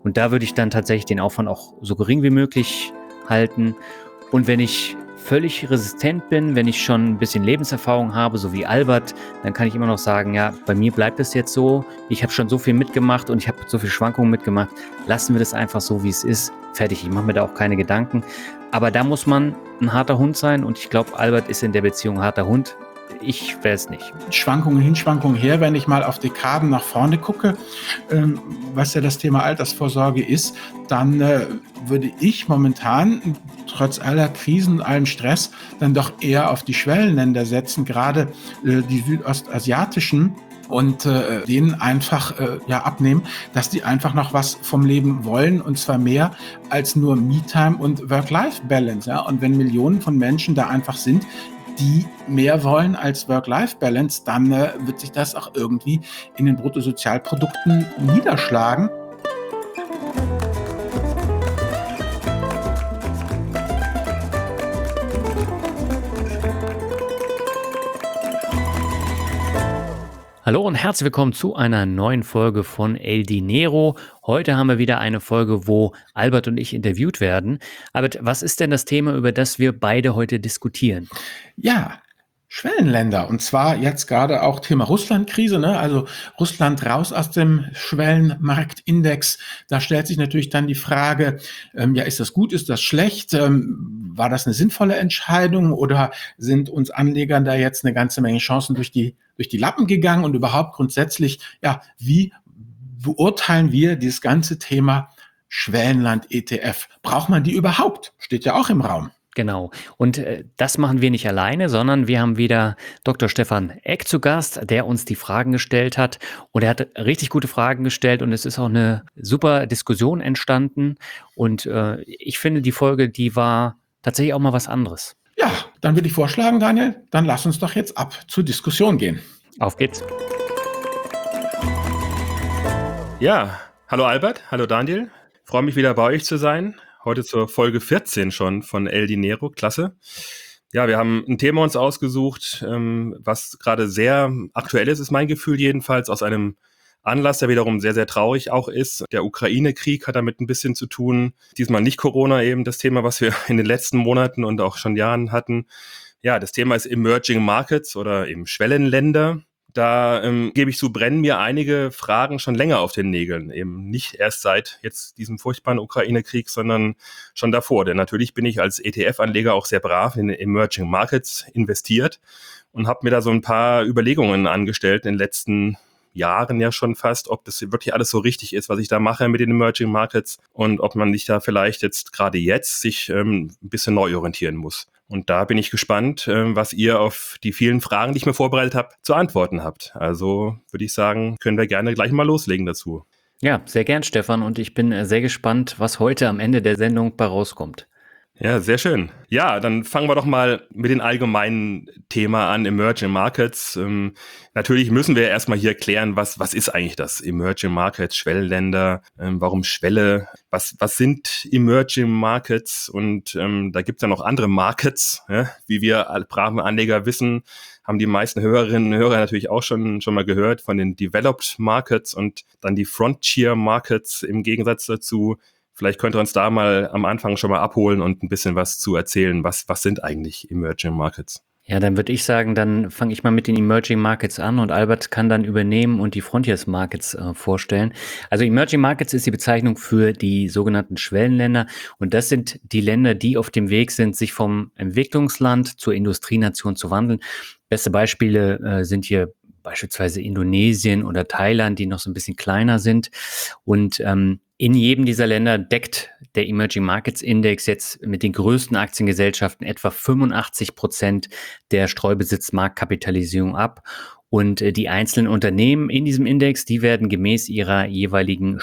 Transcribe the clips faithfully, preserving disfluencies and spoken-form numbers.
Und da würde ich dann tatsächlich den Aufwand auch so gering wie möglich halten. Und wenn ich völlig resistent bin, wenn ich schon ein bisschen Lebenserfahrung habe, so wie Albert, dann kann ich immer noch sagen, ja, bei mir bleibt es jetzt so. Ich habe schon so viel mitgemacht und ich habe so viel Schwankungen mitgemacht. Lassen wir das einfach so, wie es ist. Fertig. Ich mache mir da auch keine Gedanken. Aber da muss man ein harter Hund sein und ich glaube, Albert ist in der Beziehung ein harter Hund. Ich wäre es nicht. Schwankungen hin, Schwankungen her, wenn ich mal auf Dekaden nach vorne gucke, ähm, was ja das Thema Altersvorsorge ist, dann äh, würde ich momentan, trotz aller Krisen, allen Stress, dann doch eher auf die Schwellenländer setzen, gerade äh, die südostasiatischen, und äh, denen einfach äh, ja, abnehmen, dass die einfach noch was vom Leben wollen, und zwar mehr als nur Me-Time und Work-Life-Balance. Ja? Und wenn Millionen von Menschen da einfach sind, die mehr wollen als Work-Life-Balance, dann äh, wird sich das auch irgendwie in den Bruttosozialprodukten niederschlagen. Hallo und herzlich willkommen zu einer neuen Folge von El Dinero. Heute haben wir wieder eine Folge, wo Albert und ich interviewt werden. Albert, was ist denn das Thema, über das wir beide heute diskutieren? Ja, Schwellenländer, und zwar jetzt gerade auch Thema Russland-Krise, ne? Also Russland raus aus dem Schwellenmarktindex. Da stellt sich natürlich dann die Frage, ähm, ja, ist das gut, ist das schlecht? Ähm, war das eine sinnvolle Entscheidung oder sind uns Anlegern da jetzt eine ganze Menge Chancen durch die, durch die Lappen gegangen? Und überhaupt grundsätzlich, ja, wie beurteilen wir dieses ganze Thema Schwellenland-E T F? Braucht man die überhaupt? Steht ja auch im Raum. Genau. Und äh, das machen wir nicht alleine, sondern wir haben wieder Doktor Stefan Eck zu Gast, der uns die Fragen gestellt hat. Und er hat richtig gute Fragen gestellt und es ist auch eine super Diskussion entstanden. Und äh, ich finde, die Folge, die war tatsächlich auch mal was anderes. Ja, dann würde ich vorschlagen, Daniel, dann lass uns doch jetzt ab zur Diskussion gehen. Auf geht's. Ja, hallo Albert, hallo Daniel. Freue mich wieder bei euch zu sein. Heute zur Folge vierzehn schon von El Dinero, klasse. Ja, wir haben ein Thema uns ausgesucht, ähm, was gerade sehr aktuell ist, ist mein Gefühl jedenfalls, aus einem Anlass, der wiederum sehr, sehr traurig auch ist. Der Ukraine-Krieg hat damit ein bisschen zu tun. Diesmal nicht Corona eben, das Thema, was wir in den letzten Monaten und auch schon Jahren hatten. Ja, das Thema ist Emerging Markets oder eben Schwellenländer. Da ähm, gebe ich zu, brennen mir einige Fragen schon länger auf den Nägeln. Eben nicht erst seit jetzt diesem furchtbaren Ukraine-Krieg, sondern schon davor. Denn natürlich bin ich als E T F-Anleger auch sehr brav in Emerging Markets investiert und habe mir da so ein paar Überlegungen angestellt in den letzten Jahren ja schon fast, ob das wirklich alles so richtig ist, was ich da mache mit den Emerging Markets und ob man nicht da vielleicht jetzt gerade jetzt sich ähm, ein bisschen neu orientieren muss. Und da bin ich gespannt, äh, was ihr auf die vielen Fragen, die ich mir vorbereitet habe, zu antworten habt. Also würde ich sagen, können wir gerne gleich mal loslegen dazu. Ja, sehr gern, Stefan. Und ich bin äh, sehr gespannt, was heute am Ende der Sendung bei rauskommt. Ja, sehr schön. Ja, dann fangen wir doch mal mit dem allgemeinen Thema an, Emerging Markets. Ähm, natürlich müssen wir erstmal hier klären, was was ist eigentlich das Emerging Markets, Schwellenländer, ähm, warum Schwelle, was was sind Emerging Markets? Und ähm, da gibt's ja noch andere Markets, ja? Wie wir alle braven Anleger wissen, haben die meisten Hörerinnen und Hörer natürlich auch schon schon mal gehört von den Developed Markets und dann die Frontier Markets im Gegensatz dazu. Vielleicht könnt ihr uns da mal am Anfang schon mal abholen und ein bisschen was zu erzählen. Was, was sind eigentlich Emerging Markets? Ja, dann würde ich sagen, dann fange ich mal mit den Emerging Markets an und Albert kann dann übernehmen und die Frontiers Markets äh, vorstellen. Also Emerging Markets ist die Bezeichnung für die sogenannten Schwellenländer und das sind die Länder, die auf dem Weg sind, sich vom Entwicklungsland zur Industrienation zu wandeln. Beste Beispiele äh, sind hier beispielsweise Indonesien oder Thailand, die noch so ein bisschen kleiner sind. Und ähm, in jedem dieser Länder deckt der Emerging Markets Index jetzt mit den größten Aktiengesellschaften etwa fünfundachtzig Prozent der Streubesitzmarktkapitalisierung ab. Und äh, die einzelnen Unternehmen in diesem Index, die werden gemäß ihrer jeweiligen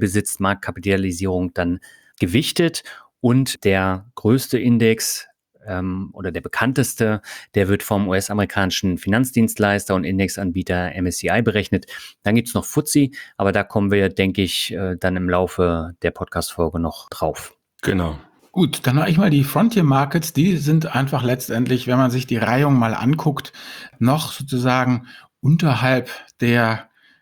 Streubesitzmarktkapitalisierung dann gewichtet. Und der größte Index ähm, oder der bekannteste, der wird vom U S-amerikanischen Finanzdienstleister und Indexanbieter M S C I berechnet. Dann gibt's noch F T S E, aber da kommen wir, denke ich, äh, dann im Laufe der Podcast-Folge noch drauf. Genau. Gut, dann mache ich mal die Frontier Markets. Die sind einfach letztendlich, wenn man sich die Reihung mal anguckt, noch sozusagen unterhalb der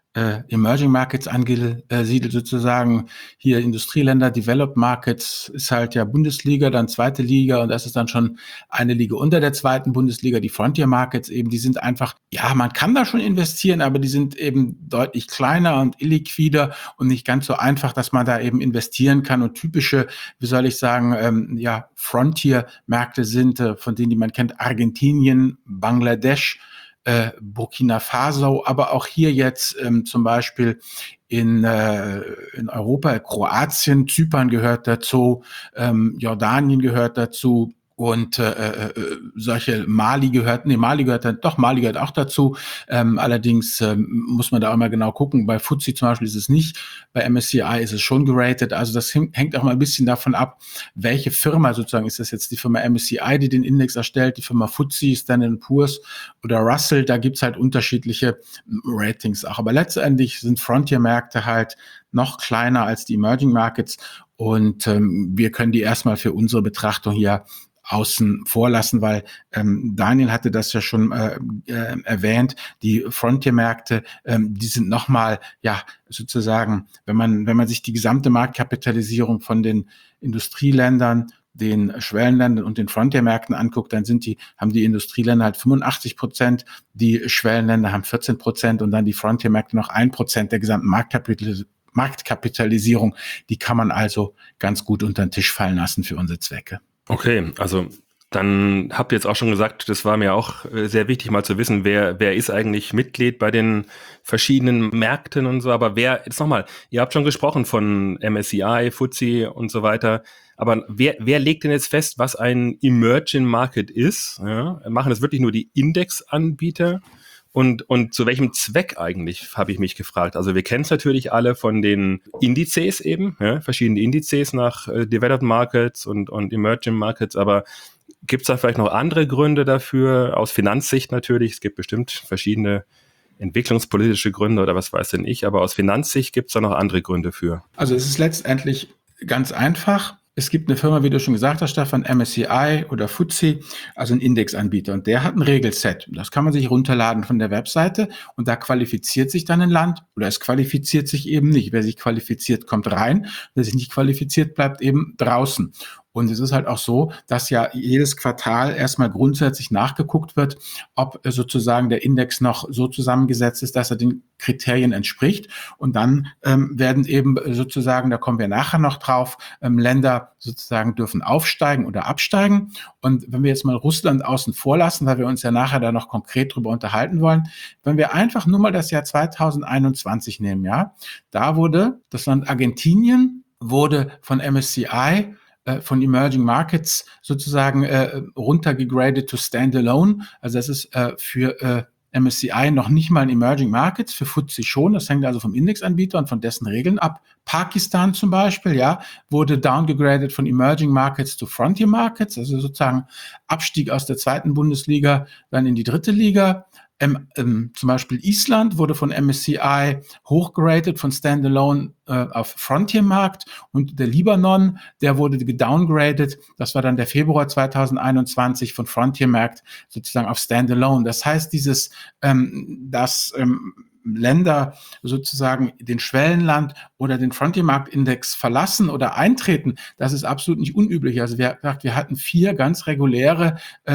äh, Emerging Markets angesiedelt sozusagen. Hier Industrieländer, Developed Markets ist halt ja Bundesliga, dann zweite Liga und das ist dann schon eine Liga unter der zweiten Bundesliga, die Frontier Markets eben, die sind einfach, ja, man kann da schon investieren, aber die sind eben deutlich kleiner und illiquider und nicht ganz so einfach, dass man da eben investieren kann und typische, wie soll ich sagen, ähm, ja, Frontier-Märkte sind, äh, von denen, die man kennt, Argentinien, Bangladesch, Äh, Burkina Faso, aber auch hier jetzt ähm, zum Beispiel in, äh, in Europa, Kroatien, Zypern gehört dazu, ähm, Jordanien gehört dazu und äh, äh, solche Mali gehört, nee, Mali gehört dann, doch, Mali gehört auch dazu. Ähm, allerdings ähm, muss man da auch mal genau gucken. Bei F T S E zum Beispiel ist es nicht, bei M S C I ist es schon geratet. Also das hängt auch mal ein bisschen davon ab, welche Firma sozusagen, ist das jetzt die Firma M S C I, die den Index erstellt, die Firma F T S E, Standard and Poor's oder Russell, da gibt's halt unterschiedliche Ratings auch. Aber letztendlich sind Frontier-Märkte halt noch kleiner als die Emerging Markets und ähm, wir können die erstmal für unsere Betrachtung hier außen vor lassen, weil ähm, Daniel hatte das ja schon äh, äh, erwähnt, die Frontier-Märkte, ähm, die sind nochmal, ja, sozusagen, wenn man, wenn man sich die gesamte Marktkapitalisierung von den Industrieländern, den Schwellenländern und den Frontier-Märkten anguckt, dann sind die, haben die Industrieländer halt fünfundachtzig Prozent, die Schwellenländer haben vierzehn Prozent und dann die Frontier-Märkte noch ein Prozent der gesamten Marktkapital Marktkapitalisierung. Die kann man also ganz gut unter den Tisch fallen lassen für unsere Zwecke. Okay, also dann habt ihr jetzt auch schon gesagt, das war mir auch sehr wichtig mal zu wissen, wer wer ist eigentlich Mitglied bei den verschiedenen Märkten und so, aber wer, jetzt nochmal, ihr habt schon gesprochen von M S C I, F T S E und so weiter, aber wer wer legt denn jetzt fest, was ein Emerging Market ist? Ja? Machen das wirklich nur die Indexanbieter? Und, und zu welchem Zweck eigentlich, habe ich mich gefragt. Also wir kennen es natürlich alle von den Indizes eben, ja, verschiedene Indizes nach äh, Developed Markets und, und Emerging Markets, aber gibt es da vielleicht noch andere Gründe dafür, aus Finanzsicht natürlich, es gibt bestimmt verschiedene entwicklungspolitische Gründe oder was weiß denn ich, aber aus Finanzsicht gibt es da noch andere Gründe für. Also es ist letztendlich ganz einfach. Es gibt eine Firma, wie du schon gesagt hast, Stefan, M S C I oder F T S E, also ein Indexanbieter. Und der hat ein Regelset. Das kann man sich runterladen von der Webseite. Und da qualifiziert sich dann ein Land oder es qualifiziert sich eben nicht. Wer sich qualifiziert, kommt rein. Wer sich nicht qualifiziert, bleibt eben draußen. Und es ist halt auch so, dass ja jedes Quartal erstmal grundsätzlich nachgeguckt wird, ob sozusagen der Index noch so zusammengesetzt ist, dass er den Kriterien entspricht. Und dann ähm, werden eben sozusagen, da kommen wir nachher noch drauf, ähm, Länder sozusagen dürfen aufsteigen oder absteigen. Und wenn wir jetzt mal Russland außen vor lassen, weil wir uns ja nachher da noch konkret drüber unterhalten wollen, wenn wir einfach nur mal das Jahr zweitausendeinundzwanzig nehmen, ja, da wurde das Land Argentinien wurde von M S C I von Emerging Markets sozusagen äh, runtergegradet to Standalone. Also das ist äh, für äh, M S C I noch nicht mal ein Emerging Markets, für F T S E schon. Das hängt also vom Indexanbieter und von dessen Regeln ab. Pakistan zum Beispiel, ja, wurde downgegradet von Emerging Markets to Frontier Markets, also sozusagen Abstieg aus der zweiten Bundesliga dann in die dritte Liga. Ähm, ähm, zum Beispiel Island wurde von M S C I hochgeratet von Standalone äh, auf Frontier-Markt und der Libanon, der wurde gedowngradet, das war dann der Februar zweitausendeinundzwanzig von Frontier-Markt sozusagen auf Standalone. Das heißt, dieses, ähm, dass ähm, Länder sozusagen den Schwellenland oder den Frontier-Markt-Index verlassen oder eintreten, das ist absolut nicht unüblich. Also wir, wir hatten vier ganz reguläre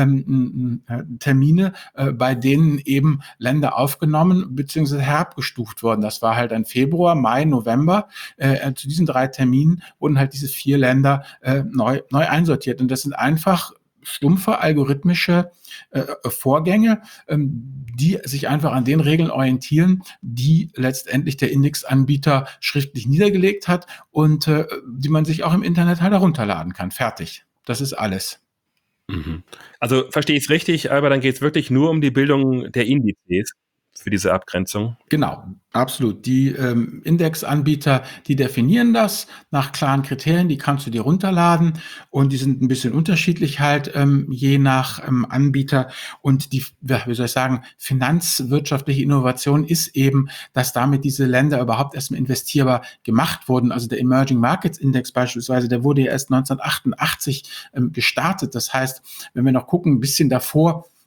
ähm, Termine, äh, bei denen eben Länder aufgenommen bzw. herabgestuft wurden. Das war halt ein Februar, Mai, November. Äh, zu diesen drei Terminen wurden halt diese vier Länder äh, neu, neu einsortiert. Und das sind einfach stumpfe algorithmische äh, Vorgänge, ähm, die sich einfach an den Regeln orientieren, die letztendlich der Indexanbieter schriftlich niedergelegt hat und äh, die man sich auch im Internet halt herunterladen kann. Fertig. Das ist alles. Mhm. Also verstehe ich es richtig, aber dann geht es wirklich nur um die Bildung der Indizes für diese Abgrenzung. Genau, absolut. Die ähm, Indexanbieter, die definieren das nach klaren Kriterien, die kannst du dir runterladen und die sind ein bisschen unterschiedlich halt, ähm, je nach ähm, Anbieter. Und die, wie soll ich sagen, finanzwirtschaftliche Innovation ist eben, dass damit diese Länder überhaupt erstmal investierbar gemacht wurden. Also der Emerging Markets Index beispielsweise, der wurde ja erst neunzehnhundertachtundachtzig ähm, gestartet. Das heißt, wenn wir noch gucken, ein bisschen davor,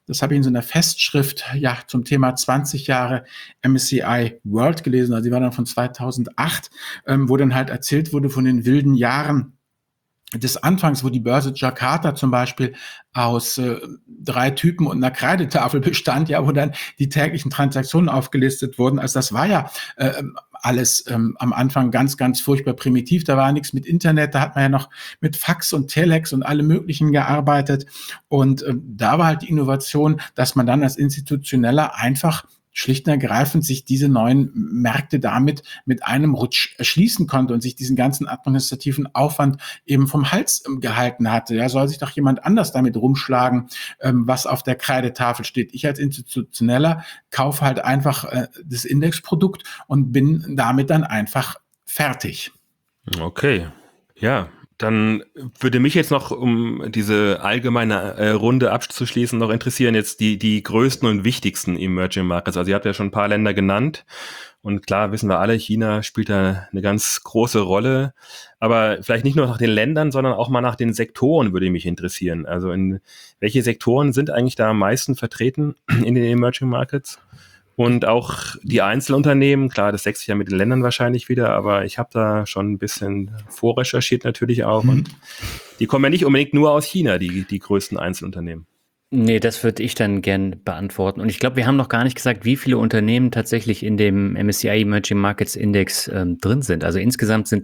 Das habe ich in so einer Festschrift ja zum Thema zwanzig Jahre M S C I World gelesen. Also die war dann von zweitausendacht, ähm, wo dann halt erzählt wurde von den wilden Jahren des Anfangs, wo die Börse Jakarta zum Beispiel aus äh, drei Typen und einer Kreidetafel bestand, ja, wo dann die täglichen Transaktionen aufgelistet wurden. Also das war ja äh, alles ähm, am Anfang ganz, ganz furchtbar primitiv. Da war nichts mit Internet, da hat man ja noch mit Fax und Telex und allem Möglichen gearbeitet. Und äh, da war halt die Innovation, dass man dann als Institutioneller einfach schlicht und ergreifend sich diese neuen Märkte damit mit einem Rutsch erschließen konnte und sich diesen ganzen administrativen Aufwand eben vom Hals ähm, gehalten hatte. Ja, soll sich doch jemand anders damit rumschlagen, ähm, was auf der Kreidetafel steht. Ich als Institutioneller kaufe halt einfach äh, das Indexprodukt und bin damit dann einfach fertig. Okay, ja. Dann würde mich jetzt noch, um diese allgemeine äh, Runde abzuschließen, noch interessieren jetzt die die größten und wichtigsten Emerging Markets. Also ihr habt ja schon ein paar Länder genannt und klar wissen wir alle, China spielt da eine ganz große Rolle. Aber vielleicht nicht nur nach den Ländern, sondern auch mal nach den Sektoren würde mich interessieren. Also in welche Sektoren sind eigentlich da am meisten vertreten in den Emerging Markets? Und auch die Einzelunternehmen, klar, das deckt sich ja mit den Ländern wahrscheinlich wieder, aber ich habe da schon ein bisschen vorrecherchiert natürlich auch. Mhm. Und die kommen ja nicht unbedingt nur aus China, die, die größten Einzelunternehmen. Nee, das würde ich dann gern beantworten. Und ich glaube, wir haben noch gar nicht gesagt, wie viele Unternehmen tatsächlich in dem M S C I Emerging Markets Index ähm, drin sind. Also insgesamt sind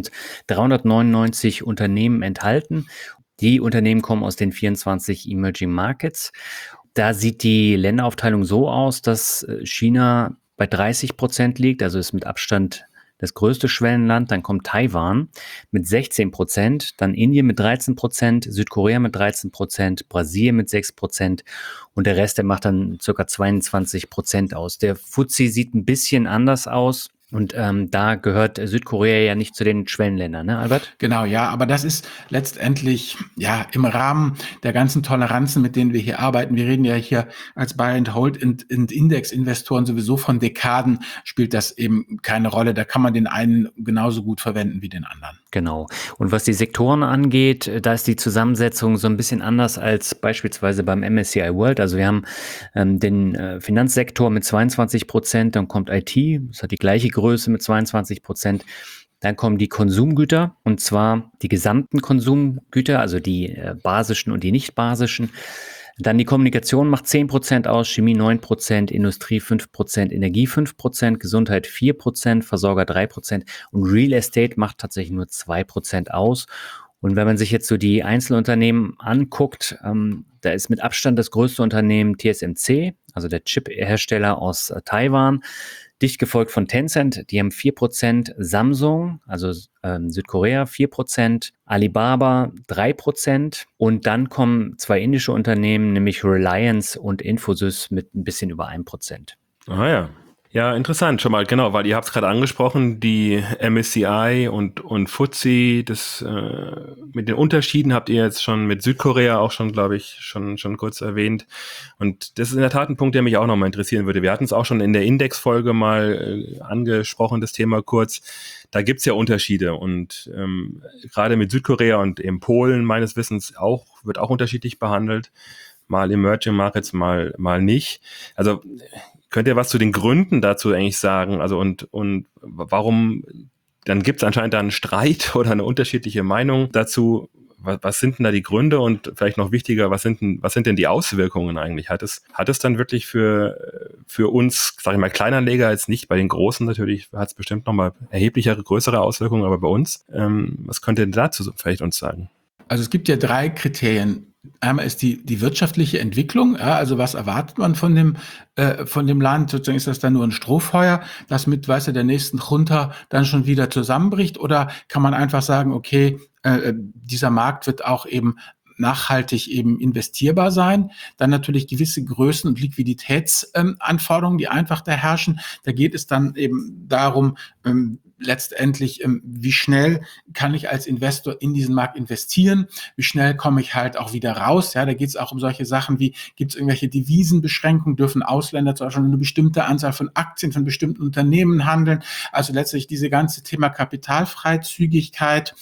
eintausenddreihundertneunundneunzig Unternehmen enthalten. Die Unternehmen kommen aus den vierundzwanzig Emerging Markets. Da sieht die Länderaufteilung so aus, dass China bei dreißig Prozent liegt, also ist mit Abstand das größte Schwellenland. Dann kommt Taiwan mit sechzehn Prozent, dann Indien mit dreizehn Prozent, Südkorea mit dreizehn Prozent, Brasilien mit sechs Prozent und der Rest, der macht dann ca. zweiundzwanzig Prozent aus. Der F T S E sieht ein bisschen anders aus. Und ähm, da gehört Südkorea ja nicht zu den Schwellenländern, ne, Albert? Genau, ja, aber das ist letztendlich ja im Rahmen der ganzen Toleranzen, mit denen wir hier arbeiten. Wir reden ja hier als Buy and Hold und, und Index-Investoren sowieso von Dekaden, spielt das eben keine Rolle. Da kann man den einen genauso gut verwenden wie den anderen. Genau. Und was die Sektoren angeht, da ist die Zusammensetzung so ein bisschen anders als beispielsweise beim M S C I World. Also wir haben ähm, den äh, Finanzsektor mit zweiundzwanzig Prozent, dann kommt I T, das hat die gleiche Größe mit zweiundzwanzig Prozent. Dann kommen die Konsumgüter, und zwar die gesamten Konsumgüter, also die äh, basischen und die nicht basischen. Dann die Kommunikation macht zehn Prozent aus, Chemie neun Prozent, Industrie fünf Prozent, Energie fünf Prozent, Gesundheit vier Prozent, Versorger drei Prozent und Real Estate macht tatsächlich nur zwei Prozent aus. Und wenn man sich jetzt so die Einzelunternehmen anguckt, ähm, da ist mit Abstand das größte Unternehmen T S M C, also der Chip-Hersteller aus äh, Taiwan, dicht gefolgt von Tencent, die haben vier Prozent, Samsung, also ähm, Südkorea vier Prozent, Alibaba drei Prozent und dann kommen zwei indische Unternehmen, nämlich Reliance und Infosys mit ein bisschen über ein Prozent. Ah ja. Ja, interessant schon mal, genau, weil ihr habt es gerade angesprochen, die M S C I und und F T S E, das äh, mit den Unterschieden habt ihr jetzt schon mit Südkorea auch schon, glaube ich, schon schon kurz erwähnt. Und das ist in der Tat ein Punkt, der mich auch nochmal interessieren würde. Wir hatten es auch schon in der Indexfolge mal äh, angesprochen, das Thema kurz. Da gibt's ja Unterschiede und ähm, gerade mit Südkorea und in Polen meines Wissens auch wird auch unterschiedlich behandelt. Mal Emerging Markets, mal mal nicht. Also könnt ihr was zu den Gründen dazu eigentlich sagen? Also und und warum, dann gibt es anscheinend da einen Streit oder eine unterschiedliche Meinung dazu. Was, was sind denn da die Gründe und vielleicht noch wichtiger, was sind denn, was sind denn die Auswirkungen eigentlich? Hat es, hat es dann wirklich für, für uns, sag ich mal, Kleinanleger jetzt nicht, bei den Großen natürlich hat es bestimmt nochmal erheblichere, größere Auswirkungen, aber bei uns, ähm, was könnt ihr dazu vielleicht uns sagen? Also es gibt ja drei Kriterien. Einmal ist die, die wirtschaftliche Entwicklung, ja, also was erwartet man von dem, äh, von dem Land? Sozusagen ist das dann nur ein Strohfeuer, das mit, weißt du, der nächsten Junta dann schon wieder zusammenbricht? Oder kann man einfach sagen, okay, äh, dieser Markt wird auch eben nachhaltig eben investierbar sein. Dann natürlich gewisse Größen- und Liquiditätsanforderungen, ähm, die einfach da herrschen. Da geht es dann eben darum, ähm, letztendlich, ähm, wie schnell kann ich als Investor in diesen Markt investieren, wie schnell komme ich halt auch wieder raus. Ja, da geht es auch um solche Sachen wie, gibt es irgendwelche Devisenbeschränkungen, dürfen Ausländer zum Beispiel eine bestimmte Anzahl von Aktien von bestimmten Unternehmen handeln. Also letztlich diese ganze Thema Kapitalfreizügigkeit.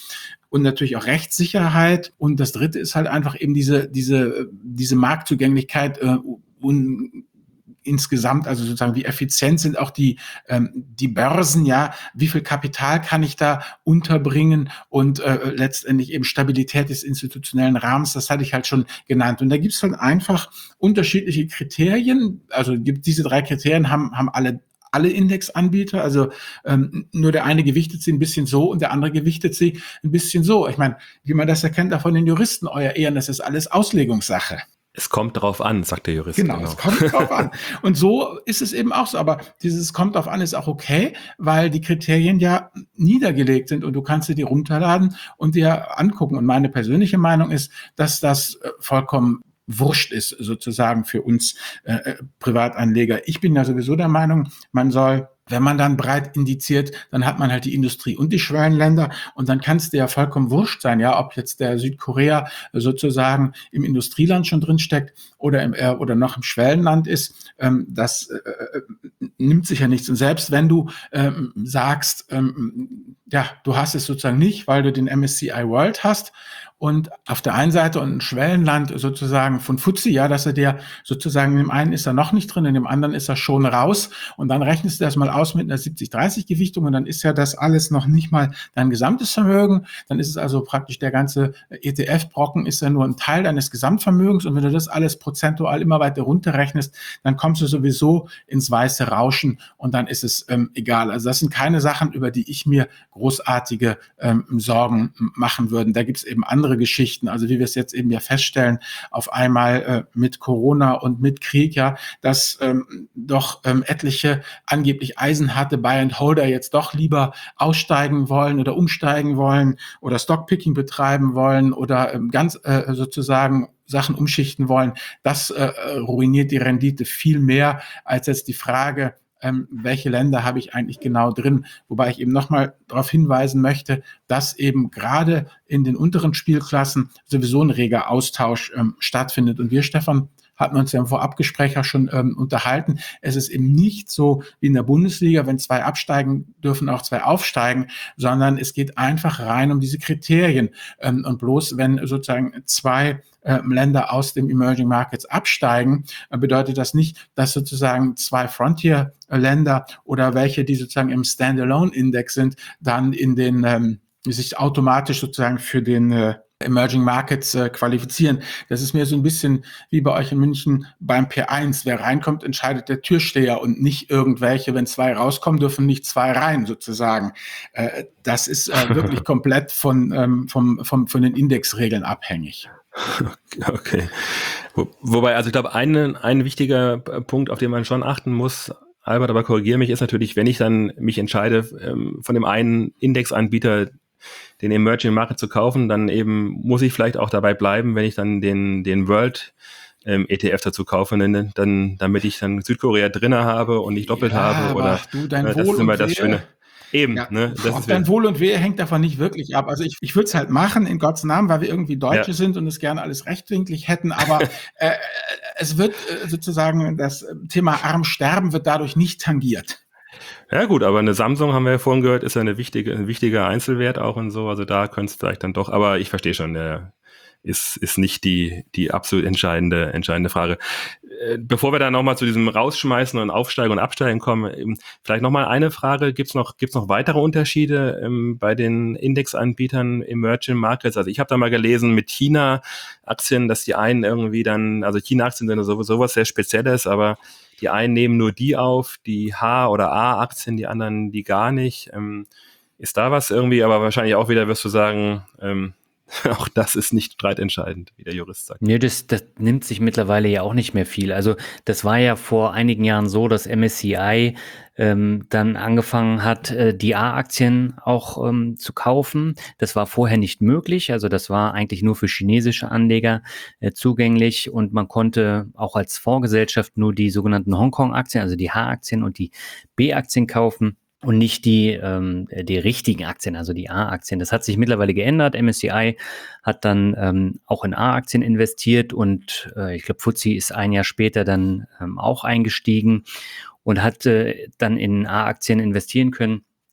und natürlich auch Rechtssicherheit. Und das Dritte ist halt einfach eben diese, diese, diese Marktzugänglichkeit äh, und insgesamt, also sozusagen, wie effizient sind auch die, ähm, die Börsen, ja, wie viel Kapital kann ich da unterbringen und äh, letztendlich eben Stabilität des institutionellen Rahmens, das hatte ich halt schon genannt. Und da gibt es halt einfach unterschiedliche Kriterien, also gibt diese drei Kriterien haben, haben alle alle Indexanbieter, also ähm, nur der eine gewichtet sie ein bisschen so und der andere gewichtet sie ein bisschen so. Ich meine, wie man das erkennt, auch von den Juristen, euer Ehren, das ist alles Auslegungssache. Es kommt drauf an, sagt der Jurist. Genau, genau, es kommt drauf an. Und so ist es eben auch so. Aber dieses kommt drauf an ist auch okay, weil die Kriterien ja niedergelegt sind und du kannst dir die runterladen und dir angucken. Und meine persönliche Meinung ist, dass das vollkommen wurscht ist, sozusagen für uns äh, Privatanleger. Ich bin ja sowieso der Meinung, man soll, wenn man dann breit indiziert, dann hat man halt die Industrie und die Schwellenländer und dann kann es dir ja vollkommen wurscht sein, ja, ob jetzt der Südkorea sozusagen im Industrieland schon drin steckt oder im, äh, oder noch im Schwellenland ist. Ähm, das äh, nimmt sich ja nichts. Und selbst wenn du ähm, sagst, ähm, ja, du hast es sozusagen nicht, weil du den M S C I World hast und auf der einen Seite und ein Schwellenland sozusagen von F T S E, ja, dass er der sozusagen, in dem einen ist er noch nicht drin, in dem anderen ist er schon raus und dann rechnest du das mal aus mit einer siebzig dreißig Gewichtung und dann ist ja das alles noch nicht mal dein gesamtes Vermögen, dann ist es also praktisch der ganze E T F-Brocken ist ja nur ein Teil deines Gesamtvermögens und wenn du das alles prozentual immer weiter runterrechnest, dann kommst du sowieso ins weiße Rauschen und dann ist es ähm, egal. Also das sind keine Sachen, über die ich mir großartige ähm, Sorgen machen würde. Da gibt es eben andere Geschichten, also wie wir es jetzt eben ja feststellen, auf einmal äh, mit Corona und mit Krieg, ja, dass ähm, doch ähm, etliche angeblich eisenharte Buy-and-Holder jetzt doch lieber aussteigen wollen oder umsteigen wollen oder Stockpicking betreiben wollen oder ähm, ganz äh, sozusagen Sachen umschichten wollen. Das äh, ruiniert die Rendite viel mehr als jetzt die Frage, Ähm, welche Länder habe ich eigentlich genau drin, wobei ich eben nochmal darauf hinweisen möchte, dass eben gerade in den unteren Spielklassen sowieso ein reger Austausch ähm, stattfindet. Und wir, Stefan, hatten uns ja im Vorabgespräch ja schon ähm, unterhalten. Es ist eben nicht so wie in der Bundesliga, wenn zwei absteigen, dürfen auch zwei aufsteigen, sondern es geht einfach rein um diese Kriterien. Ähm, und bloß wenn sozusagen zwei äh, Länder aus dem Emerging Markets absteigen, äh, bedeutet das nicht, dass sozusagen zwei Frontier-Länder oder welche, die sozusagen im Standalone-Index sind, dann in den ähm, sich automatisch sozusagen für den äh, Emerging Markets äh, qualifizieren. Das ist mir so ein bisschen wie bei euch in München beim P eins. Wer reinkommt, entscheidet der Türsteher und nicht irgendwelche. Wenn zwei rauskommen, dürfen nicht zwei rein sozusagen. Äh, das ist äh, wirklich komplett von, ähm, vom, vom, von den Indexregeln abhängig. Okay. Wo, wobei, also ich glaube, ein, ein wichtiger Punkt, auf den man schon achten muss, Albert, aber korrigiere mich, ist natürlich, wenn ich dann mich entscheide, ähm, von dem einen Indexanbieter den Emerging Market zu kaufen, dann eben muss ich vielleicht auch dabei bleiben, wenn ich dann den, den World ähm, E T F dazu kaufe, dann, dann, damit ich dann Südkorea drinne habe und nicht doppelt ja, habe. Oder du, dein äh, das Wohl ist immer und das Wehe. Schöne. Eben, ja, ne? Das ob ist dein Wohl und Wehe hängt davon nicht wirklich ab. Also ich, ich würde es halt machen, in Gottes Namen, weil wir irgendwie Deutsche ja. sind und es gerne alles rechtwinklig hätten, aber äh, es wird äh, sozusagen, das Thema arm sterben wird dadurch nicht tangiert. Ja gut, aber eine Samsung, haben wir ja vorhin gehört, ist ja eine wichtige, ein wichtiger Einzelwert auch und so, also da könnte es vielleicht dann doch, aber ich verstehe schon, der ist, ist nicht die, die absolut entscheidende, entscheidende Frage. Bevor wir dann nochmal zu diesem Rausschmeißen und Aufsteigen und Absteigen kommen, vielleicht nochmal eine Frage, gibt's noch, gibt's noch weitere Unterschiede ähm, bei den Indexanbietern Emerging Markets? Also ich habe da mal gelesen mit China-Aktien, dass die einen irgendwie dann, also China-Aktien sind sowieso was sehr Spezielles, aber die einen nehmen nur die auf, die H- oder A-Aktien, die anderen die gar nicht. Ähm, ist da was irgendwie, aber wahrscheinlich auch wieder wirst du sagen, ähm, auch das ist nicht streitentscheidend, wie der Jurist sagt. Nee, das, das nimmt sich mittlerweile ja auch nicht mehr viel. Also das war ja vor einigen Jahren so, dass M S C I ähm, dann angefangen hat, äh, die A-Aktien auch ähm, zu kaufen. Das war vorher nicht möglich. Also das war eigentlich nur für chinesische Anleger äh, zugänglich und man konnte auch als Fondsgesellschaft nur die sogenannten Hongkong-Aktien, also die H-Aktien und die B-Aktien kaufen. Und nicht die, ähm, die richtigen Aktien, also die A-Aktien. Das hat sich mittlerweile geändert. M S C I hat dann ähm, auch in A-Aktien investiert und äh, ich glaube, F T S E ist ein Jahr später dann ähm, auch eingestiegen und hat äh, dann in A-Aktien investieren können.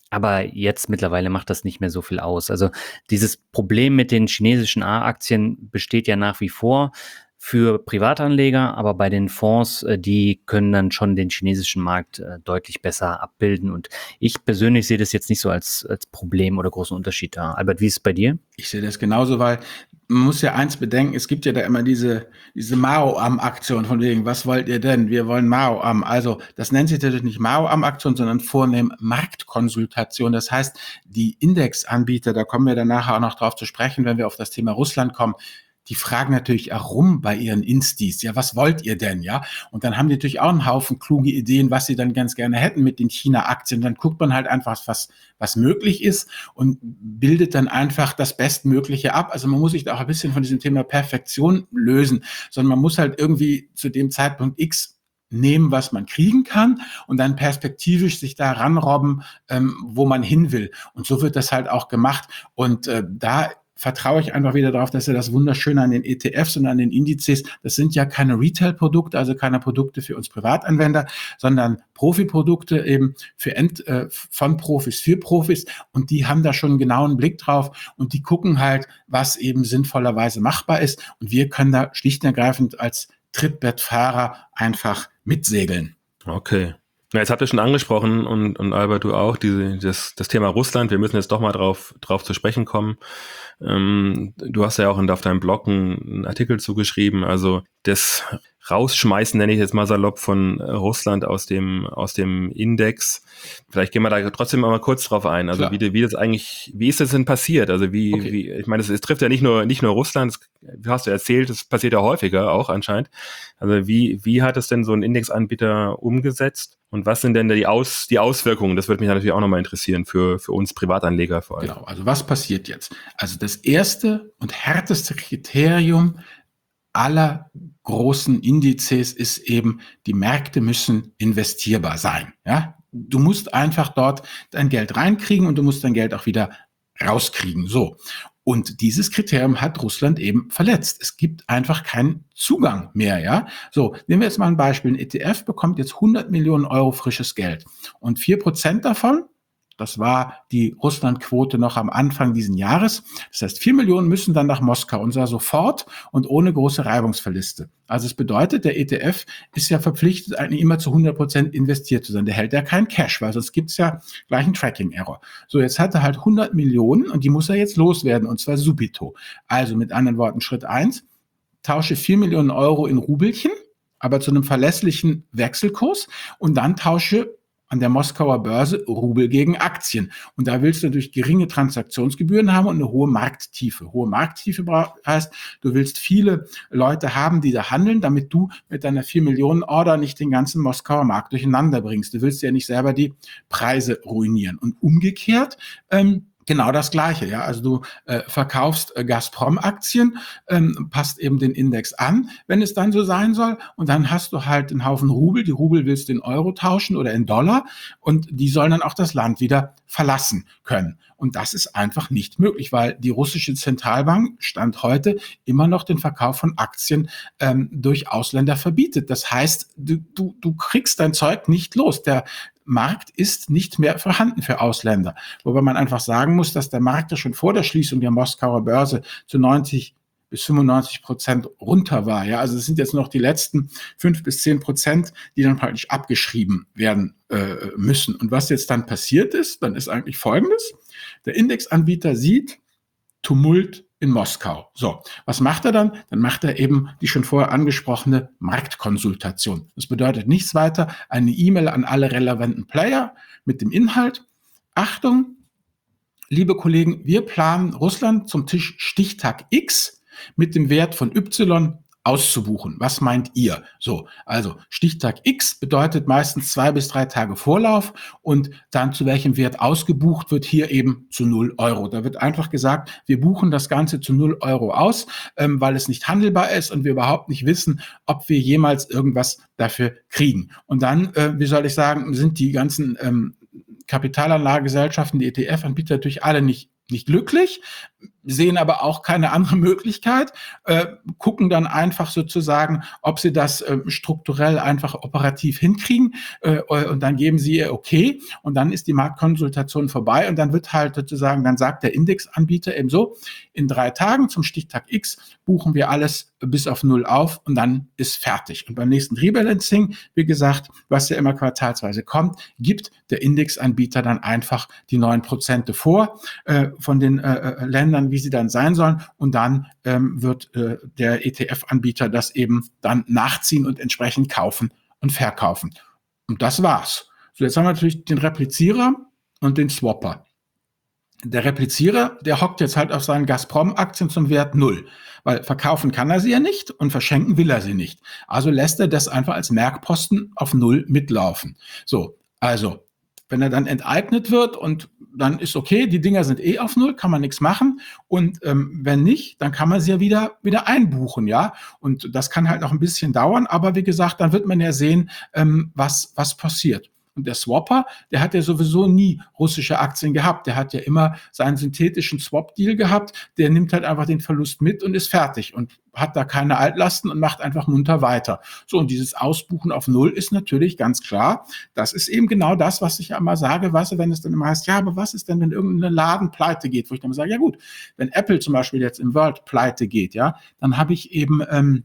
Aber jetzt mittlerweile macht das nicht mehr so viel aus. Also dieses Problem mit den chinesischen A-Aktien besteht ja nach wie vor für Privatanleger, aber bei den Fonds, äh, die können dann schon den chinesischen Markt äh, deutlich besser abbilden. Und ich persönlich sehe das jetzt nicht so als, als Problem oder großen Unterschied da. Albert, wie ist es bei dir? Ich sehe das genauso, weil man muss ja eins bedenken, es gibt ja da immer diese, diese Mao-Am-Aktion von wegen, was wollt ihr denn? Wir wollen Mao-Am. Also das nennt sich natürlich nicht Mao-Am-Aktion, sondern vornehm Marktkonsultation. Das heißt, die Indexanbieter, da kommen wir dann nachher auch noch drauf zu sprechen, wenn wir auf das Thema Russland kommen, die fragen natürlich auch rum bei ihren Instis. Ja, was wollt ihr denn? Ja, und dann haben die natürlich auch einen Haufen kluge Ideen, was sie dann ganz gerne hätten mit den China-Aktien. Dann guckt man halt einfach, was, was möglich ist und bildet dann einfach das Bestmögliche ab. Also man muss sich da auch ein bisschen von diesem Thema Perfektion lösen, sondern man muss halt irgendwie zu dem Zeitpunkt X nehmen, was man kriegen kann und dann perspektivisch sich da ranrobben, ähm, wo man hin will. Und so wird das halt auch gemacht. Und äh, da vertraue ich einfach wieder darauf, dass ja das Wunderschöne an den E T Fs und an den Indizes, das sind ja keine Retail-Produkte, also keine Produkte für uns Privatanwender, sondern Profiprodukte eben für End, äh, von Profis für Profis und die haben da schon einen genauen Blick drauf und die gucken halt, was eben sinnvollerweise machbar ist und wir können da schlicht und ergreifend als Trittbettfahrer einfach mitsegeln. Okay. Ja, jetzt habt ihr schon angesprochen und, und Albert, du auch, diese, das, das Thema Russland. Wir müssen jetzt doch mal drauf, drauf zu sprechen kommen. Ähm, du hast ja auch in, auf deinem Blog einen, einen Artikel zugeschrieben. Also das Rausschmeißen, nenne ich jetzt mal salopp, von Russland aus dem, aus dem Index. Vielleicht gehen wir da trotzdem mal kurz drauf ein. Also wie, wie das eigentlich, wie ist das denn passiert? Also wie, okay. wie ich meine, es, es trifft ja nicht nur, nicht nur Russland, es, wie hast du erzählt, es passiert ja häufiger auch anscheinend. Also wie, wie hat es denn so ein Indexanbieter umgesetzt? Und was sind denn die, Aus, die Auswirkungen? Das würde mich natürlich auch nochmal interessieren für, für uns Privatanleger vor allem. Genau, also was passiert jetzt? Also das erste und härteste Kriterium aller großen Indizes ist eben, die Märkte müssen investierbar sein. Ja? Du musst einfach dort dein Geld reinkriegen und du musst dein Geld auch wieder rauskriegen. So. Und dieses Kriterium hat Russland eben verletzt. Es gibt einfach keinen Zugang mehr, ja. So, nehmen wir jetzt mal ein Beispiel. Ein E T F bekommt jetzt hundert Millionen Euro frisches Geld. Und vier Prozent davon, das war die Russlandquote noch am Anfang diesen Jahres. Das heißt, vier Millionen müssen dann nach Moskau und zwar sofort und ohne große Reibungsverluste. Also es bedeutet, der E T F ist ja verpflichtet, eigentlich immer zu hundert Prozent investiert zu sein. Der hält ja keinen Cash, weil sonst gibt's ja gleich einen Tracking-Error. So, jetzt hat er halt hundert Millionen und die muss er jetzt loswerden und zwar subito. Also mit anderen Worten, Schritt eins, tausche vier Millionen Euro in Rubelchen, aber zu einem verlässlichen Wechselkurs und dann tausche an der Moskauer Börse Rubel gegen Aktien. Und da willst du natürlich geringe Transaktionsgebühren haben und eine hohe Markttiefe. Hohe Markttiefe heißt, du willst viele Leute haben, die da handeln, damit du mit deiner vier Millionen Order nicht den ganzen Moskauer Markt durcheinander bringst. Du willst ja nicht selber die Preise ruinieren. Und umgekehrt, ähm, genau das Gleiche, ja. Also du äh, verkaufst äh, Gazprom-Aktien, ähm, passt eben den Index an, wenn es dann so sein soll. Und dann hast du halt einen Haufen Rubel. Die Rubel willst du in Euro tauschen oder in Dollar. Und die sollen dann auch das Land wieder verlassen können. Und das ist einfach nicht möglich, weil die russische Zentralbank Stand heute immer noch den Verkauf von Aktien ähm, durch Ausländer verbietet. Das heißt, du, du, du kriegst dein Zeug nicht los. Der Markt ist nicht mehr vorhanden für Ausländer. Wobei man einfach sagen muss, dass der Markt ja schon vor der Schließung der Moskauer Börse zu neunzig bis fünfundneunzig Prozent runter war. Ja, also es sind jetzt noch die letzten fünf bis zehn Prozent, die dann praktisch abgeschrieben werden äh, müssen. Und was jetzt dann passiert ist, dann ist eigentlich Folgendes. Der Indexanbieter sieht Tumult in Moskau. So, was macht er dann? Dann macht er eben die schon vorher angesprochene Marktkonsultation. Das bedeutet nichts weiter, eine E-Mail an alle relevanten Player mit dem Inhalt: Achtung, liebe Kollegen, wir planen Russland zum Tisch Stichtag X mit dem Wert von Y auszubuchen. Was meint ihr? So, also Stichtag X bedeutet meistens zwei bis drei Tage Vorlauf und dann zu welchem Wert ausgebucht wird, hier eben zu null Euro. Da wird einfach gesagt, wir buchen das Ganze zu null Euro aus, ähm, weil es nicht handelbar ist und wir überhaupt nicht wissen, ob wir jemals irgendwas dafür kriegen. Und dann, äh, wie soll ich sagen, sind die ganzen ähm, Kapitalanlagegesellschaften, die E T F-Anbieter natürlich alle nicht nicht glücklich. sehen aber auch keine andere Möglichkeit, äh, gucken dann einfach sozusagen, ob sie das äh, strukturell einfach operativ hinkriegen äh, und dann geben sie ihr okay und dann ist die Marktkonsultation vorbei und dann wird halt sozusagen, dann sagt der Indexanbieter eben so, in drei Tagen zum Stichtag X buchen wir alles bis auf Null auf und dann ist fertig. Und beim nächsten Rebalancing, wie gesagt, was ja immer quartalsweise kommt, gibt der Indexanbieter dann einfach die neun Prozent vor äh, von den äh, Ländern, wie sie dann sein sollen. Und dann ähm, wird äh, der E T F-Anbieter das eben dann nachziehen und entsprechend kaufen und verkaufen. Und das war's. So, jetzt haben wir natürlich den Replizierer und den Swapper. Der Replizierer, der hockt jetzt halt auf seinen Gazprom-Aktien zum Wert Null, weil verkaufen kann er sie ja nicht und verschenken will er sie nicht. Also lässt er das einfach als Merkposten auf Null mitlaufen. So, also, wenn er dann enteignet wird und dann ist okay, die Dinger sind eh auf Null, kann man nichts machen. Und ähm, wenn nicht, dann kann man sie ja wieder, wieder einbuchen, ja. Und das kann halt noch ein bisschen dauern, aber wie gesagt, dann wird man ja sehen, ähm, was, was passiert. Und der Swapper, der hat ja sowieso nie russische Aktien gehabt. Der hat ja immer seinen synthetischen Swap-Deal gehabt. Der nimmt halt einfach den Verlust mit und ist fertig und hat da keine Altlasten und macht einfach munter weiter. So, und dieses Ausbuchen auf Null ist natürlich ganz klar. Das ist eben genau das, was ich ja immer sage, weißt du, wenn es dann immer heißt, ja, aber was ist denn, wenn irgendein Laden pleite geht? Wo ich dann sage, ja gut, wenn Apple zum Beispiel jetzt im World pleite geht, ja, dann habe ich eben ähm,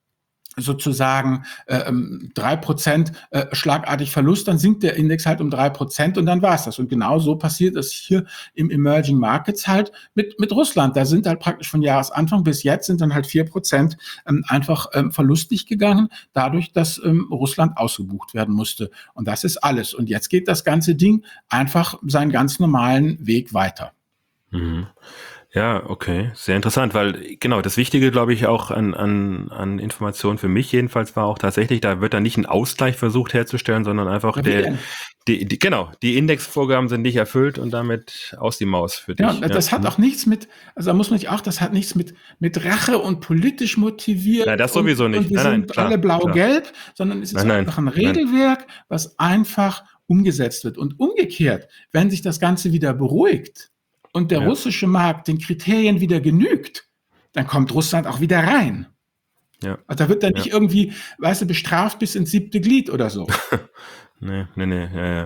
sozusagen äh, drei Prozent äh, schlagartig Verlust, dann sinkt der Index halt um drei Prozent und dann war's das. Und genau so passiert es hier im Emerging Markets halt mit, mit Russland. Da sind halt praktisch von Jahresanfang bis jetzt sind dann halt vier Prozent ähm, einfach ähm, verlustig gegangen, dadurch, dass ähm, Russland ausgebucht werden musste. Und das ist alles. Und jetzt geht das ganze Ding einfach seinen ganz normalen Weg weiter. Mhm. Ja, okay, sehr interessant, weil genau das Wichtige, glaube ich, auch an, an, an Informationen für mich jedenfalls war auch tatsächlich, da wird dann nicht ein Ausgleich versucht herzustellen, sondern einfach Ja, der, die, die, genau, die Indexvorgaben sind nicht erfüllt und damit aus die Maus für dich. Ja, das hat auch nichts mit, also da muss man nicht auch, das hat nichts mit, mit Rache und politisch motiviert. Nein, das sowieso und, nicht. Und wir Nein, nein, sind klar, alle blau-gelb, sondern es ist Nein, nein, einfach ein nein. Regelwerk, was einfach umgesetzt wird. Und umgekehrt, wenn sich das Ganze wieder beruhigt und der Ja. russische Markt den Kriterien wieder genügt, dann kommt Russland auch wieder rein. Ja. Also da wird dann Ja. nicht irgendwie, weißt du, bestraft bis ins siebte Glied oder so. Nee, nee, nee, ja, ja.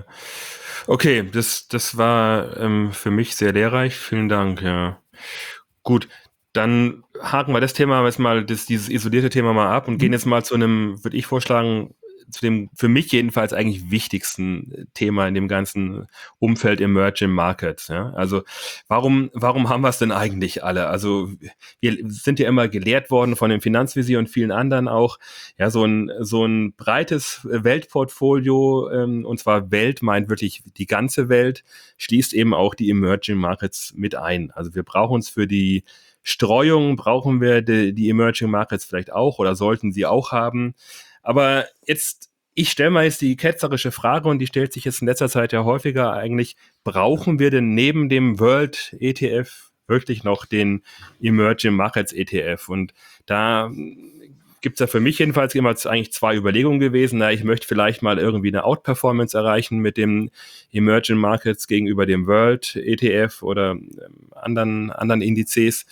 Okay, das, das war ähm, für mich sehr lehrreich. Vielen Dank, ja. Gut, dann haken wir das Thema jetzt mal, das, dieses isolierte Thema mal ab und Mhm. gehen jetzt mal zu einem, würde ich vorschlagen, zu dem für mich jedenfalls eigentlich wichtigsten Thema in dem ganzen Umfeld Emerging Markets. Ja? Also warum, warum haben wir es denn eigentlich alle? Also wir sind ja immer gelehrt worden von dem Finanzvisier und vielen anderen auch, ja, so ein, so ein breites Weltportfolio, ähm, und zwar Welt meint wirklich die ganze Welt, schließt eben auch die Emerging Markets mit ein. Also wir brauchen uns für die Streuung, brauchen wir die, die Emerging Markets vielleicht auch oder sollten sie auch haben. Aber jetzt, ich stelle mal jetzt die ketzerische Frage und die stellt sich jetzt in letzter Zeit ja häufiger eigentlich, brauchen wir denn neben dem World E T F wirklich noch den Emerging Markets E T F? Und da gibt es ja für mich jedenfalls immer eigentlich zwei Überlegungen gewesen. Na, ich möchte vielleicht mal irgendwie eine Outperformance erreichen mit dem Emerging Markets gegenüber dem World E T F oder ähm, anderen, anderen Indizes.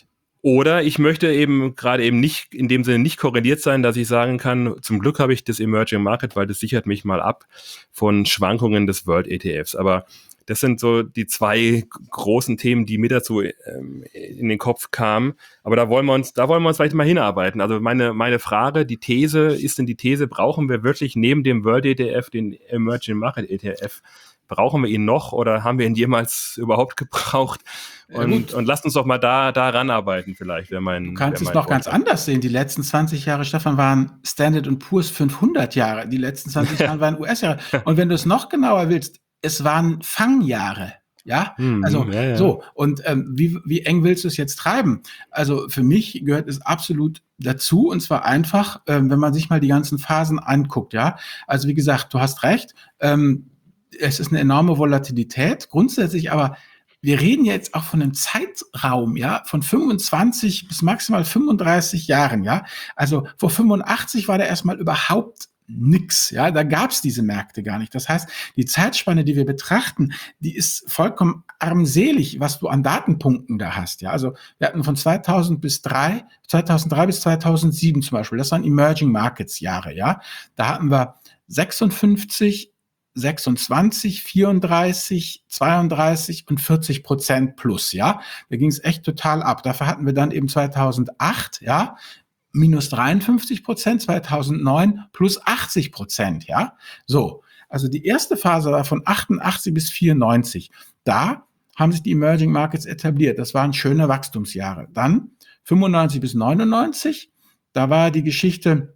Oder ich möchte eben gerade eben nicht, in dem Sinne nicht korreliert sein, dass ich sagen kann, zum Glück habe ich das Emerging Market, weil das sichert mich mal ab von Schwankungen des World E T Fs. Aber das sind so die zwei großen Themen, die mir dazu ähm, in den Kopf kamen. Aber da wollen wir uns, da wollen wir uns vielleicht mal hinarbeiten. Also meine, meine Frage, die These, ist denn die These, brauchen wir wirklich neben dem World E T F den Emerging Market E T F? Brauchen wir ihn noch oder haben wir ihn jemals überhaupt gebraucht? Und, Ja, und lasst uns doch mal da, da ranarbeiten vielleicht. Wäre mein, du kannst wäre es mein noch ganz Vorschlag. anders sehen. Die letzten zwanzig Jahre, Stefan, waren Standard and Poor's fünfhundert Jahre. Die letzten zwanzig Jahre waren U S-Jahre. Und wenn du es noch genauer willst, es waren Fangjahre. Ja, Hm, also ja, ja. so. Und ähm, wie, wie eng willst du es jetzt treiben? Also für mich gehört es absolut dazu, und zwar einfach, ähm, wenn man sich mal die ganzen Phasen anguckt. Ja, also wie gesagt, du hast recht. Ähm, es ist eine enorme Volatilität. Grundsätzlich aber, wir reden jetzt auch von einem Zeitraum, ja, von fünfundzwanzig bis maximal fünfunddreißig Jahren, ja. Also vor fünfundachtzig war da erstmal überhaupt nix. Ja, da gab es diese Märkte gar nicht. Das heißt, die Zeitspanne, die wir betrachten, die ist vollkommen armselig, was du an Datenpunkten da hast. Ja, also wir hatten von zweitausend bis drei, zweitausenddrei bis zweitausendsieben zum Beispiel. Das waren Emerging Markets Jahre. Ja, da hatten wir sechsundfünfzig, sechsundzwanzig, vierunddreißig, zweiunddreißig und vierzig Prozent plus. Ja, da ging es echt total ab. Dafür hatten wir dann eben zweitausendacht, ja, minus dreiundfünfzig Prozent, zweitausendneun plus achtzig Prozent, ja. So, also die erste Phase war von achtundachtzig bis vierundneunzig. Da haben sich die Emerging Markets etabliert. Das waren schöne Wachstumsjahre. Dann fünfundneunzig bis neunundneunzig, da war die Geschichte,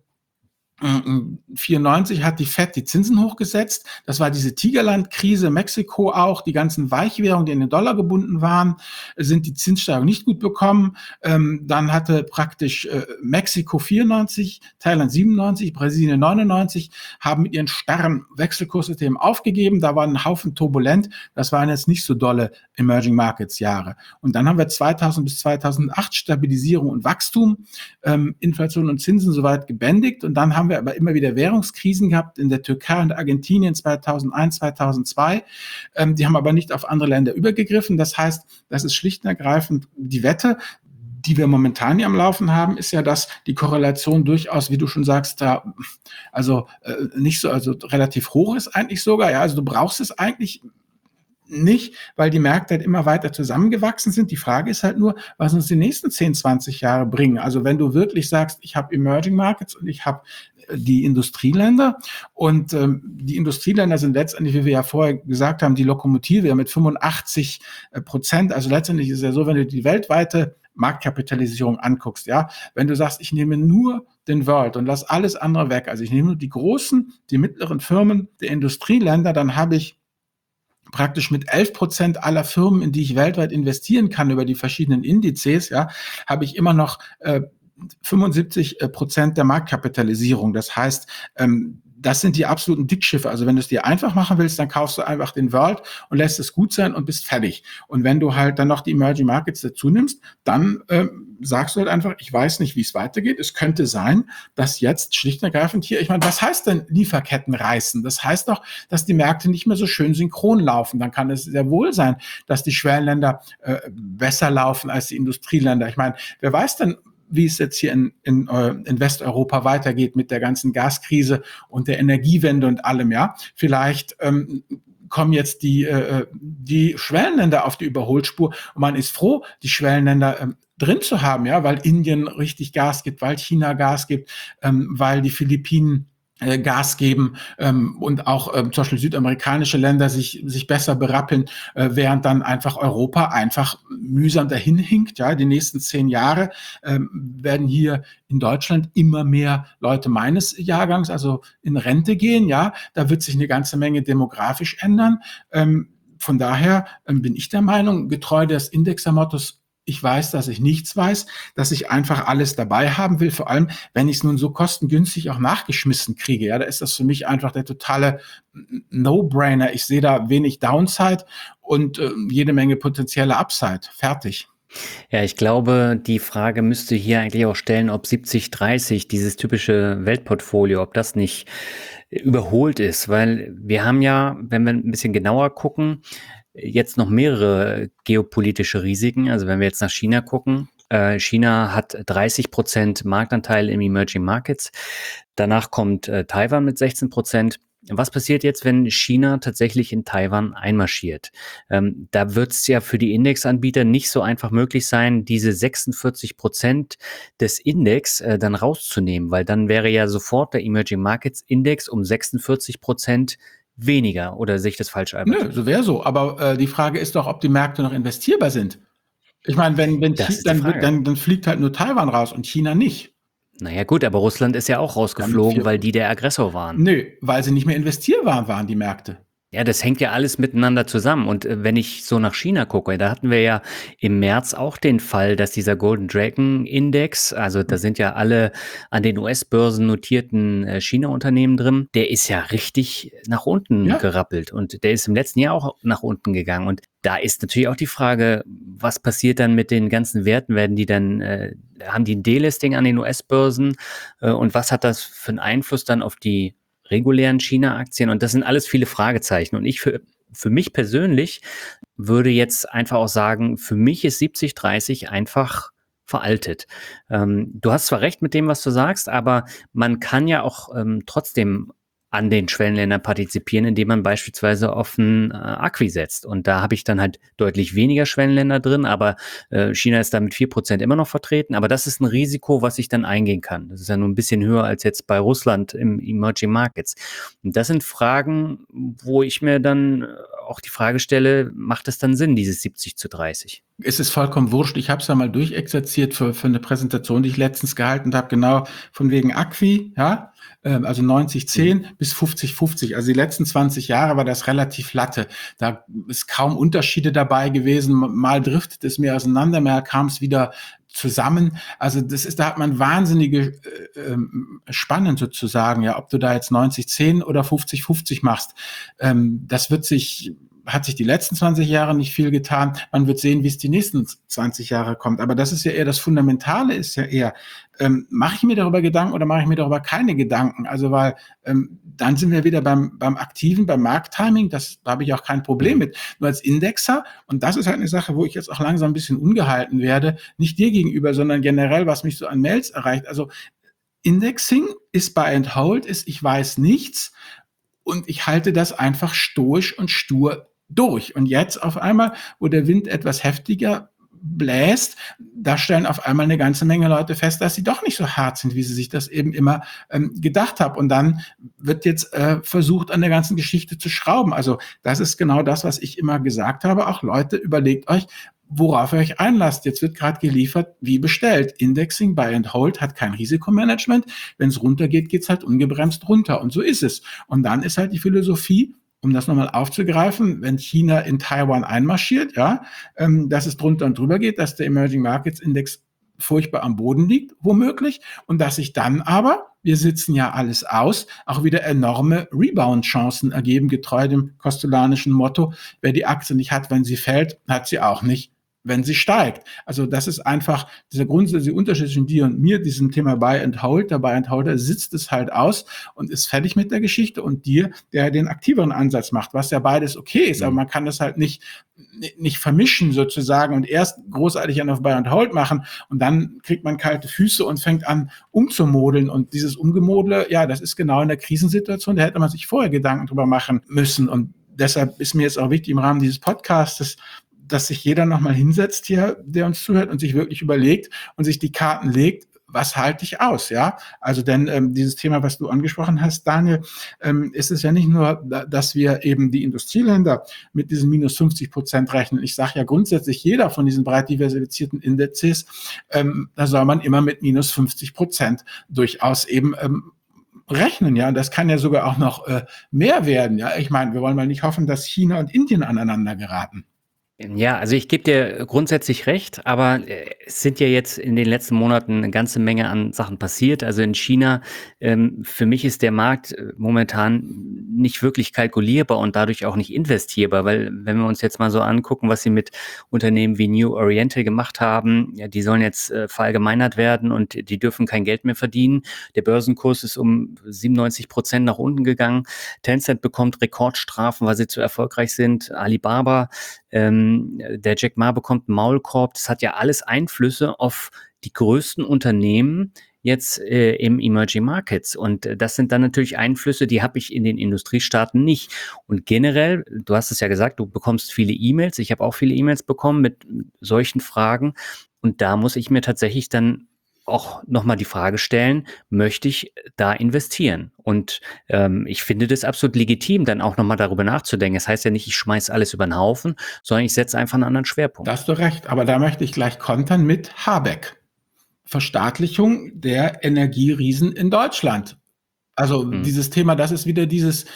vierundneunzig hat die Fed die Zinsen hochgesetzt. Das war diese Tigerland-Krise, Mexiko auch, die ganzen Weichwährungen, die in den Dollar gebunden waren, sind die Zinssteigerung nicht gut bekommen. Ähm, dann hatte praktisch äh, Mexiko vierundneunzig, Thailand siebenundneunzig, Brasilien neunundneunzig, haben mit ihren starren Wechselkurssystemen aufgegeben. Da war ein Haufen turbulent. Das waren jetzt nicht so dolle Emerging Markets Jahre. Und dann haben wir zweitausend bis zweitausendacht Stabilisierung und Wachstum, ähm, Inflation und Zinsen soweit gebändigt. Und dann haben wir aber immer wieder Währungskrisen gehabt in der Türkei und Argentinien zweitausendeins, zweitausendzwei. Ähm, die haben aber nicht auf andere Länder übergegriffen. Das heißt, das ist schlicht und ergreifend die Wette, die wir momentan hier am Laufen haben, ist ja, dass die Korrelation durchaus, wie du schon sagst, da also äh, nicht so, also relativ hoch ist eigentlich sogar. Ja, also du brauchst es eigentlich nicht, weil die Märkte halt immer weiter zusammengewachsen sind. Die Frage ist halt nur, was uns die nächsten zehn, zwanzig Jahre bringen. Also wenn du wirklich sagst, ich habe Emerging Markets und ich habe die Industrieländer und ähm, die Industrieländer sind letztendlich, wie wir ja vorher gesagt haben, die Lokomotive ja mit fünfundachtzig Prozent. Also letztendlich ist es ja so, wenn du die weltweite Marktkapitalisierung anguckst, ja, wenn du sagst, ich nehme nur den World und lass alles andere weg, also ich nehme nur die großen, die mittleren Firmen der Industrieländer, dann habe ich praktisch mit elf Prozent aller Firmen, in die ich weltweit investieren kann über die verschiedenen Indizes, ja, habe ich immer noch äh, fünfundsiebzig Prozent der Marktkapitalisierung. Das heißt, ähm, das sind die absoluten Dickschiffe. Also wenn du es dir einfach machen willst, dann kaufst du einfach den World und lässt es gut sein und bist fertig. Und wenn du halt dann noch die Emerging Markets dazu nimmst, dann ähm, sagst du halt einfach, ich weiß nicht, wie es weitergeht. Es könnte sein, dass jetzt schlicht und ergreifend hier, ich meine, was heißt denn Lieferketten reißen? Das heißt doch, dass die Märkte nicht mehr so schön synchron laufen. Dann kann es sehr wohl sein, dass die Schwellenländer äh, besser laufen als die Industrieländer. Ich meine, wer weiß denn, wie es jetzt hier in, in, in Westeuropa weitergeht mit der ganzen Gaskrise und der Energiewende und allem, ja. Vielleicht ähm, kommen jetzt die, äh, die Schwellenländer auf die Überholspur und man ist froh, die Schwellenländer ähm, drin zu haben, ja, weil Indien richtig Gas gibt, weil China Gas gibt, ähm, weil die Philippinen äh, Gas geben ähm, und auch ähm, zum Beispiel südamerikanische Länder sich sich besser berappeln, äh, während dann einfach Europa einfach mühsam dahin hinkt. Ja, die nächsten zehn Jahre ähm, werden hier in Deutschland immer mehr Leute meines Jahrgangs, also in Rente gehen. Ja, da wird sich eine ganze Menge demografisch ändern. Ähm, von daher ähm, bin ich der Meinung, getreu des Indexer-Mottos, ich weiß, dass ich nichts weiß, dass ich einfach alles dabei haben will, vor allem, wenn ich es nun so kostengünstig auch nachgeschmissen kriege. Ja, da ist das für mich einfach der totale No-Brainer. Ich sehe da wenig Downside und äh, jede Menge potenzielle Upside. Fertig. Ja, ich glaube, die Frage müsste hier eigentlich auch stellen, ob siebzig dreißig, dieses typische Weltportfolio, ob das nicht überholt ist, weil wir haben ja, wenn wir ein bisschen genauer gucken, jetzt noch mehrere geopolitische Risiken. Also wenn wir jetzt nach China gucken, äh, China hat dreißig Prozent Marktanteil im Emerging Markets. Danach kommt äh, Taiwan mit sechzehn Prozent. Was passiert jetzt, wenn China tatsächlich in Taiwan einmarschiert? Ähm, da wird es ja für die Indexanbieter nicht so einfach möglich sein, diese sechsundvierzig Prozent des Index äh, dann rauszunehmen, weil dann wäre ja sofort der Emerging Markets Index um sechsundvierzig Prozent weniger, oder sehe ich das falsch, Albert? Nö, so wäre so. Aber äh, die Frage ist doch, ob die Märkte noch investierbar sind. Ich meine, wenn, wenn Das Chi- ist die dann, wird, Frage. dann, dann fliegt halt nur Taiwan raus und China nicht. Naja gut, aber Russland ist ja auch rausgeflogen, vier- weil die der Aggressor waren. Nö, weil sie nicht mehr investierbar waren, die Märkte. Ja, das hängt ja alles miteinander zusammen. Und äh, wenn ich so nach China gucke, da hatten wir ja im März auch den Fall, dass dieser Golden Dragon Index, also da sind ja alle an den U S-Börsen notierten äh, China-Unternehmen drin, der ist ja richtig nach unten Ja. gerappelt. Und der ist im letzten Jahr auch nach unten gegangen. Und da ist natürlich auch die Frage, was passiert dann mit den ganzen Werten? Werden die dann, äh, haben die ein Delisting an den U S-Börsen? Äh, und was hat das für einen Einfluss dann auf die regulären China-Aktien? Und das sind alles viele Fragezeichen. Und ich für, für mich persönlich würde jetzt einfach auch sagen, für mich ist siebzig dreißig einfach veraltet. Ähm, du hast zwar recht mit dem, was du sagst, aber man kann ja auch ähm, trotzdem an den Schwellenländern partizipieren, indem man beispielsweise auf ein äh, Acquis setzt. Und da habe ich dann halt deutlich weniger Schwellenländer drin, aber äh, China ist da mit vier Prozent immer noch vertreten. Aber das ist ein Risiko, was ich dann eingehen kann. Das ist ja nur ein bisschen höher als jetzt bei Russland im Emerging Markets. Und das sind Fragen, wo ich mir dann auch die Frage stelle, macht es dann Sinn, dieses siebzig zu dreißig? Es ist vollkommen wurscht. Ich habe es ja mal durchexerziert für, für eine Präsentation, die ich letztens gehalten habe, genau von wegen Acquis, ja, ähm, also neunzig zehn mhm. bis fünfzig fünfzig. Also die letzten zwanzig Jahre war das relativ Latte. Da ist kaum Unterschiede dabei gewesen. Mal driftet es mehr auseinander, mal kam es wieder zusammen. Also das ist, da hat man wahnsinnige äh, Spannen sozusagen, ja, ob du da jetzt neunzig zehn oder fünfzig fünfzig machst. Ähm, das wird sich hat sich die letzten zwanzig Jahre nicht viel getan. Man wird sehen, wie es die nächsten zwanzig Jahre kommt. Aber das ist ja eher das Fundamentale, ist ja eher, ähm, mache ich mir darüber Gedanken oder mache ich mir darüber keine Gedanken? Also weil ähm, dann sind wir wieder beim, beim Aktiven, beim Markttiming. Das, da habe ich auch kein Problem mit. Nur als Indexer, und das ist halt eine Sache, wo ich jetzt auch langsam ein bisschen ungehalten werde, nicht dir gegenüber, sondern generell, was mich so an Mails erreicht. Also Indexing ist Buy and Hold, ist ich weiß nichts und ich halte das einfach stoisch und stur durch. Und jetzt auf einmal, wo der Wind etwas heftiger bläst, da stellen auf einmal eine ganze Menge Leute fest, dass sie doch nicht so hart sind, wie sie sich das eben immer ähm, gedacht haben. Und dann wird jetzt äh, versucht, an der ganzen Geschichte zu schrauben. Also das ist genau das, was ich immer gesagt habe. Auch Leute, überlegt euch, worauf ihr euch einlasst. Jetzt wird gerade geliefert, wie bestellt. Indexing, Buy and Hold hat kein Risikomanagement. Wenn es runtergeht, geht's halt ungebremst runter. Und so ist es. Und dann ist halt die Philosophie, um das nochmal aufzugreifen, wenn China in Taiwan einmarschiert, ja, ähm, dass es drunter und drüber geht, dass der Emerging Markets Index furchtbar am Boden liegt, womöglich, und dass sich dann aber, wir sitzen ja alles aus, auch wieder enorme Rebound-Chancen ergeben, getreu dem kostulanischen Motto, wer die Aktie nicht hat, wenn sie fällt, hat sie auch nicht, wenn sie steigt. Also das ist einfach dieser grundsätzliche Unterschied zwischen dir und mir, diesem Thema Buy and Hold. Der Buy and Holder sitzt es halt aus und ist fertig mit der Geschichte, und dir, der den aktiveren Ansatz macht, was ja beides okay ist, mhm. aber man kann das halt nicht, nicht vermischen sozusagen und erst großartig an auf Buy and Hold machen und dann kriegt man kalte Füße und fängt an umzumodeln, und dieses Umgemodle, ja, das ist genau in der Krisensituation, da hätte man sich vorher Gedanken drüber machen müssen, und deshalb ist mir jetzt auch wichtig im Rahmen dieses Podcasts, dass sich jeder nochmal hinsetzt hier, der uns zuhört, und sich wirklich überlegt und sich die Karten legt, was halte ich aus, ja? Also denn ähm, dieses Thema, was du angesprochen hast, Daniel, ähm, ist es ja nicht nur, dass wir eben die Industrieländer mit diesen minus fünfzig Prozent rechnen. Ich sage ja grundsätzlich, jeder von diesen breit diversifizierten Indizes, ähm, da soll man immer mit minus fünfzig Prozent durchaus eben ähm, rechnen, ja, und das kann ja sogar auch noch äh, mehr werden, ja. Ich meine, wir wollen mal nicht hoffen, dass China und Indien aneinander geraten. Ja, also ich gebe dir grundsätzlich recht, aber äh, es sind ja jetzt in den letzten Monaten eine ganze Menge an Sachen passiert. Also in China, ähm, für mich ist der Markt äh, momentan nicht wirklich kalkulierbar und dadurch auch nicht investierbar, weil wenn wir uns jetzt mal so angucken, was sie mit Unternehmen wie New Oriental gemacht haben, ja, die sollen jetzt äh, verallgemeinert werden und die dürfen kein Geld mehr verdienen. Der Börsenkurs ist um siebenundneunzig Prozent nach unten gegangen. Tencent bekommt Rekordstrafen, weil sie zu erfolgreich sind. Alibaba, ähm, der Jack Ma bekommt einen Maulkorb. Das hat ja alles Einflüsse auf die größten Unternehmen jetzt äh, im Emerging Markets. Und äh, das sind dann natürlich Einflüsse, die habe ich in den Industriestaaten nicht. Und generell, du hast es ja gesagt, du bekommst viele E-Mails. Ich habe auch viele E-Mails bekommen mit solchen Fragen. Und da muss ich mir tatsächlich dann auch nochmal die Frage stellen, möchte ich da investieren? Und ähm, ich finde das absolut legitim, dann auch nochmal darüber nachzudenken. Das heißt ja nicht, ich schmeiße alles über den Haufen, sondern ich setze einfach einen anderen Schwerpunkt. Da hast du recht, aber da möchte ich gleich kontern mit Habeck. Verstaatlichung der Energieriesen in Deutschland. Also hm. dieses Thema, das ist wieder dieses,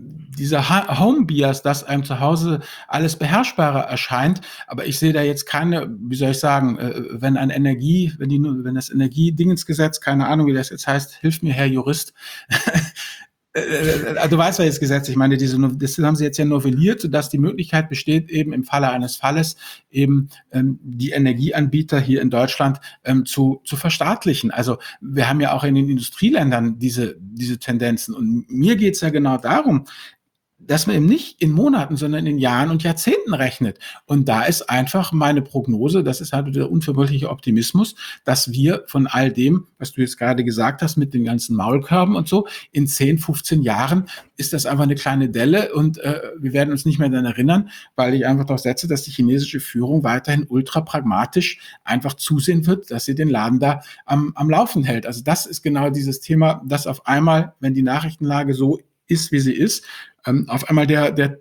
dieser Home-Bias, dass einem zu Hause alles beherrschbarer erscheint. Aber ich sehe da jetzt keine, wie soll ich sagen, wenn ein Energie, wenn die, wenn das Energiedingensgesetz, keine Ahnung, wie das jetzt heißt, hilf mir, Herr Jurist, Äh, du weißt ja das Gesetz, ich meine, diese, das haben sie jetzt ja novelliert, sodass die Möglichkeit besteht, eben im Falle eines Falles eben ähm, die Energieanbieter hier in Deutschland ähm, zu, zu verstaatlichen. Also wir haben ja auch in den Industrieländern diese, diese Tendenzen. Und mir geht es ja genau darum, dass man eben nicht in Monaten, sondern in Jahren und Jahrzehnten rechnet. Und da ist einfach meine Prognose, das ist halt der unverbrüchliche Optimismus, dass wir von all dem, was du jetzt gerade gesagt hast, mit den ganzen Maulkörben und so, in zehn, fünfzehn Jahren ist das einfach eine kleine Delle und äh, wir werden uns nicht mehr daran erinnern, weil ich einfach darauf setze, dass die chinesische Führung weiterhin ultra pragmatisch einfach zusehen wird, dass sie den Laden da am, am Laufen hält. Also das ist genau dieses Thema, dass auf einmal, wenn die Nachrichtenlage so ist, wie sie ist, ähm, auf einmal der, der,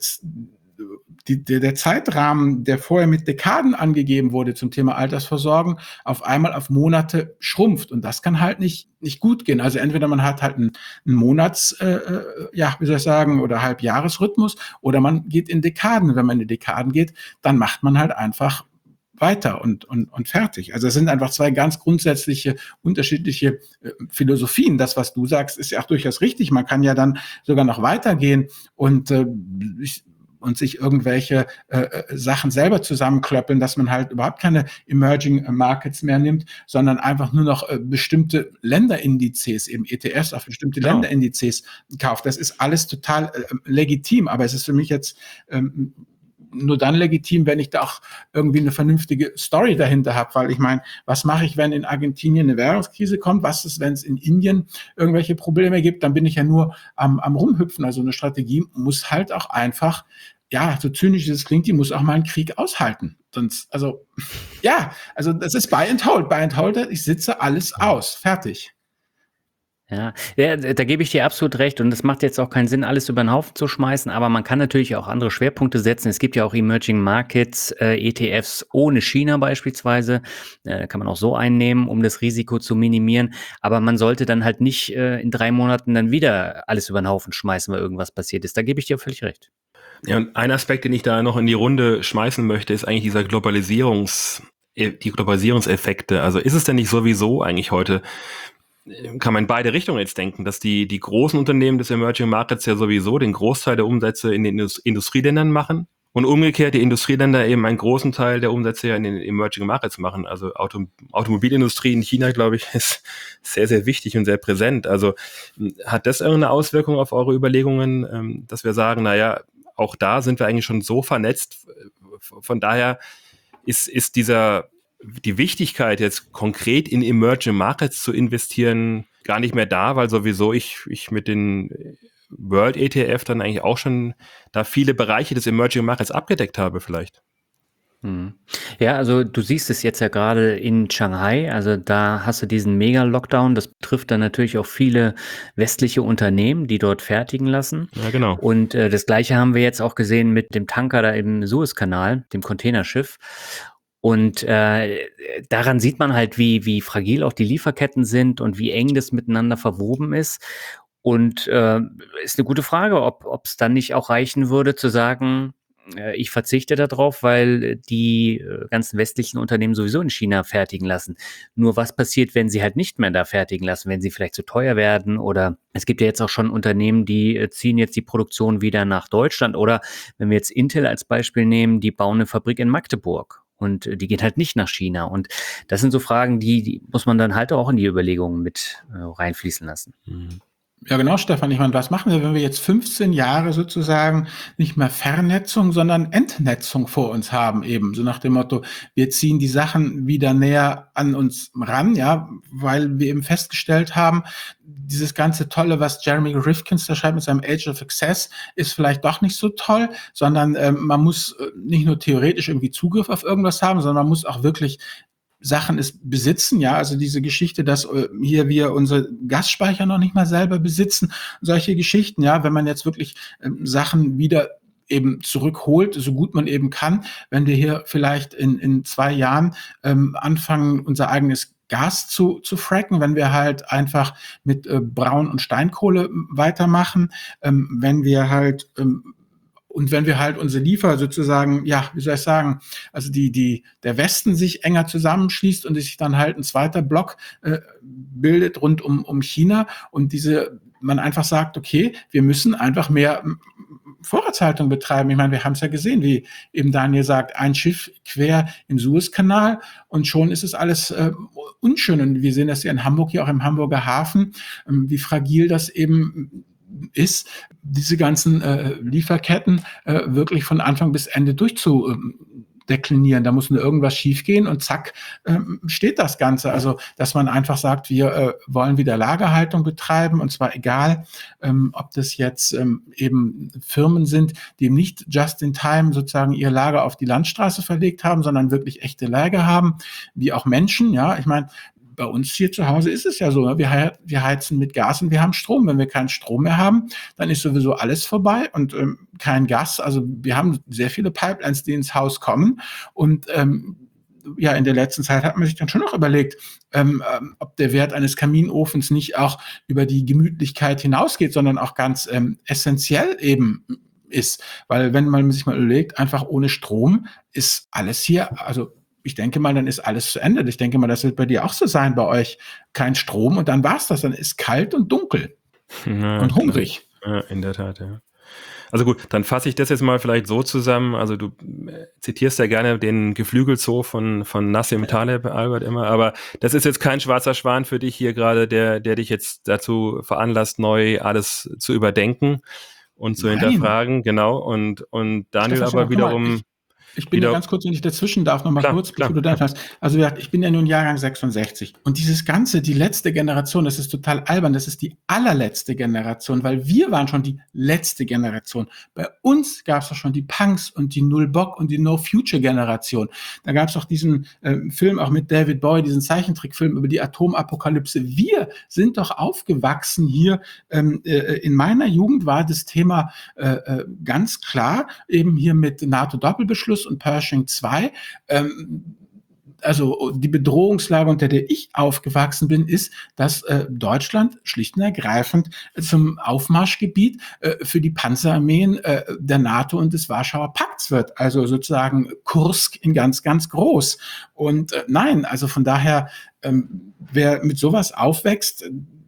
die, der, der Zeitrahmen, der vorher mit Dekaden angegeben wurde zum Thema Altersvorsorgen, auf einmal auf Monate schrumpft. Und das kann halt nicht, nicht gut gehen. Also entweder man hat halt einen, einen Monats, äh, ja, wie soll ich sagen, oder Halbjahresrhythmus, oder man geht in Dekaden. Wenn man in Dekaden geht, dann macht man halt einfach weiter und, und, und fertig. Also es sind einfach zwei ganz grundsätzliche, unterschiedliche äh, Philosophien. Das, was du sagst, ist ja auch durchaus richtig. Man kann ja dann sogar noch weitergehen und, äh, und sich irgendwelche äh, Sachen selber zusammenklöppeln, dass man halt überhaupt keine Emerging Markets mehr nimmt, sondern einfach nur noch äh, bestimmte Länderindizes, eben E T Fs auf bestimmte Genau. Länderindizes kauft. Das ist alles total äh, legitim, aber es ist für mich jetzt ähm, nur dann legitim, wenn ich da auch irgendwie eine vernünftige Story dahinter habe, weil ich meine, was mache ich, wenn in Argentinien eine Währungskrise kommt? Was ist, wenn es in Indien irgendwelche Probleme gibt? Dann bin ich ja nur am, am Rumhüpfen. Also eine Strategie muss halt auch einfach, ja, so zynisch es klingt, die muss auch mal einen Krieg aushalten. Sonst, also, ja, also das ist Buy and Hold. Buy and Hold, ich sitze alles aus. Fertig. Ja, ja, da gebe ich dir absolut recht und es macht jetzt auch keinen Sinn, alles über den Haufen zu schmeißen, aber man kann natürlich auch andere Schwerpunkte setzen. Es gibt ja auch Emerging Markets, äh, E T Fs ohne China beispielsweise, äh, kann man auch so einnehmen, um das Risiko zu minimieren, aber man sollte dann halt nicht äh, in drei Monaten dann wieder alles über den Haufen schmeißen, weil irgendwas passiert ist. Da gebe ich dir völlig recht. Ja, und ein Aspekt, den ich da noch in die Runde schmeißen möchte, ist eigentlich dieser Globalisierungs, die Globalisierungseffekte. Also ist es denn nicht sowieso eigentlich heute, kann man in beide Richtungen jetzt denken, dass die, die großen Unternehmen des Emerging Markets ja sowieso den Großteil der Umsätze in den Industrieländern machen und umgekehrt die Industrieländer eben einen großen Teil der Umsätze ja in den Emerging Markets machen. Also Auto, Automobilindustrie in China, glaube ich, ist sehr, sehr wichtig und sehr präsent. Also hat das irgendeine Auswirkung auf eure Überlegungen, dass wir sagen, naja, auch da sind wir eigentlich schon so vernetzt. Von daher ist, ist dieser die Wichtigkeit, jetzt konkret in Emerging Markets zu investieren, gar nicht mehr da, weil sowieso ich, ich mit den World E T F dann eigentlich auch schon da viele Bereiche des Emerging Markets abgedeckt habe vielleicht. Hm. Ja, also du siehst es jetzt ja gerade in Shanghai, also da hast du diesen Mega-Lockdown, das betrifft dann natürlich auch viele westliche Unternehmen, die dort fertigen lassen. Ja, genau. Und äh, das Gleiche haben wir jetzt auch gesehen mit dem Tanker da im Suezkanal, dem Containerschiff. Und äh, daran sieht man halt, wie, wie fragil auch die Lieferketten sind und wie eng das miteinander verwoben ist. Und äh, ist eine gute Frage, ob es dann nicht auch reichen würde, zu sagen, äh, ich verzichte darauf, weil die äh, ganzen westlichen Unternehmen sowieso in China fertigen lassen. Nur was passiert, wenn sie halt nicht mehr da fertigen lassen, wenn sie vielleicht zu teuer werden? Oder es gibt ja jetzt auch schon Unternehmen, die äh, ziehen jetzt die Produktion wieder nach Deutschland. Oder wenn wir jetzt Intel als Beispiel nehmen, die bauen eine Fabrik in Magdeburg. Und die geht halt nicht nach China. Und das sind so Fragen, die, die muss man dann halt auch in die Überlegungen mit äh, reinfließen lassen. Mhm. Ja, genau, Stefan. Ich meine, was machen wir, wenn wir jetzt fünfzehn Jahre sozusagen nicht mehr Vernetzung, sondern Entnetzung vor uns haben eben? So nach dem Motto, wir ziehen die Sachen wieder näher an uns ran, ja, weil wir eben festgestellt haben, dieses ganze Tolle, was Jeremy Rifkin da schreibt mit seinem Age of Success, ist vielleicht doch nicht so toll, sondern ähm, man muss nicht nur theoretisch irgendwie Zugriff auf irgendwas haben, sondern man muss auch wirklich Sachen ist besitzen, ja, also diese Geschichte, dass äh, hier wir unsere Gasspeicher noch nicht mal selber besitzen, solche Geschichten, ja, wenn man jetzt wirklich ähm, Sachen wieder eben zurückholt, so gut man eben kann, wenn wir hier vielleicht in, in zwei Jahren ähm, anfangen, unser eigenes Gas zu, zu fracken, wenn wir halt einfach mit äh, Braun- und Steinkohle weitermachen, ähm, wenn wir halt ähm, Und wenn wir halt unsere Liefer sozusagen, ja, wie soll ich sagen, also die, die, der Westen sich enger zusammenschließt und sich dann halt ein zweiter Block äh, bildet rund um, um China und diese man einfach sagt, okay, wir müssen einfach mehr Vorratshaltung betreiben. Ich meine, wir haben es ja gesehen, wie eben Daniel sagt, ein Schiff quer im Suezkanal und schon ist es alles äh, unschön. Und wir sehen das ja in Hamburg, hier auch im Hamburger Hafen, ähm, wie fragil das eben ist, diese ganzen äh, Lieferketten äh, wirklich von Anfang bis Ende durchzudeklinieren. Da muss nur irgendwas schiefgehen und zack, ähm, steht das Ganze. Also, dass man einfach sagt, wir äh, wollen wieder Lagerhaltung betreiben und zwar egal, ähm, ob das jetzt ähm, eben Firmen sind, die nicht just in time sozusagen ihr Lager auf die Landstraße verlegt haben, sondern wirklich echte Lager haben, wie auch Menschen. Ja, ich meine, bei uns hier zu Hause ist es ja so, wir, hei- wir heizen mit Gas und wir haben Strom. Wenn wir keinen Strom mehr haben, dann ist sowieso alles vorbei und ähm, kein Gas. Also wir haben sehr viele Pipelines, die ins Haus kommen und ähm, ja, in der letzten Zeit hat man sich dann schon noch überlegt, ähm, ähm, ob der Wert eines Kaminofens nicht auch über die Gemütlichkeit hinausgeht, sondern auch ganz ähm, essentiell eben ist. Weil wenn man sich mal überlegt, einfach ohne Strom ist alles hier, also ich denke mal, dann ist alles zu Ende. Ich denke mal, das wird bei dir auch so sein, bei euch kein Strom und dann war's das. Dann ist kalt und dunkel Ja, und hungrig. ja, in der Tat, ja. Also gut, dann fasse ich das jetzt mal vielleicht so zusammen. Also du äh, zitierst ja gerne den Geflügelzoo von, von Nassim Taleb, Albert, immer, aber das ist jetzt kein schwarzer Schwan für dich hier gerade, der, der dich jetzt dazu veranlasst, neu alles zu überdenken und zu Nein. hinterfragen, genau. Und, und Daniel Stefan, aber guck mal, wiederum. ich, ich bin wieder, ja ganz kurz, wenn ich dazwischen darf, noch mal klar, kurz, klar, bevor du dann hast. Also wie gesagt, ich bin ja nun Jahrgang sechsundsechzig und dieses Ganze, die letzte Generation, das ist total albern, das ist die allerletzte Generation, weil wir waren schon die letzte Generation. Bei uns gab es doch schon die Punks und die Null-Bock und die No-Future-Generation. Da gab es auch diesen äh, Film auch mit David Bowie, diesen Zeichentrickfilm über die Atomapokalypse. Wir sind doch aufgewachsen hier. Ähm, äh, in meiner Jugend war das Thema äh, äh, ganz klar, eben hier mit NATO-Doppelbeschluss und Pershing zwei. Ähm, also die Bedrohungslage, unter der ich aufgewachsen bin, ist, dass äh, Deutschland schlicht und ergreifend zum Aufmarschgebiet äh, für die Panzerarmeen äh, der NATO und des Warschauer Pakts wird. Also sozusagen Kursk in ganz, ganz groß. Und äh, nein, also von daher, ähm, wer mit sowas aufwächst,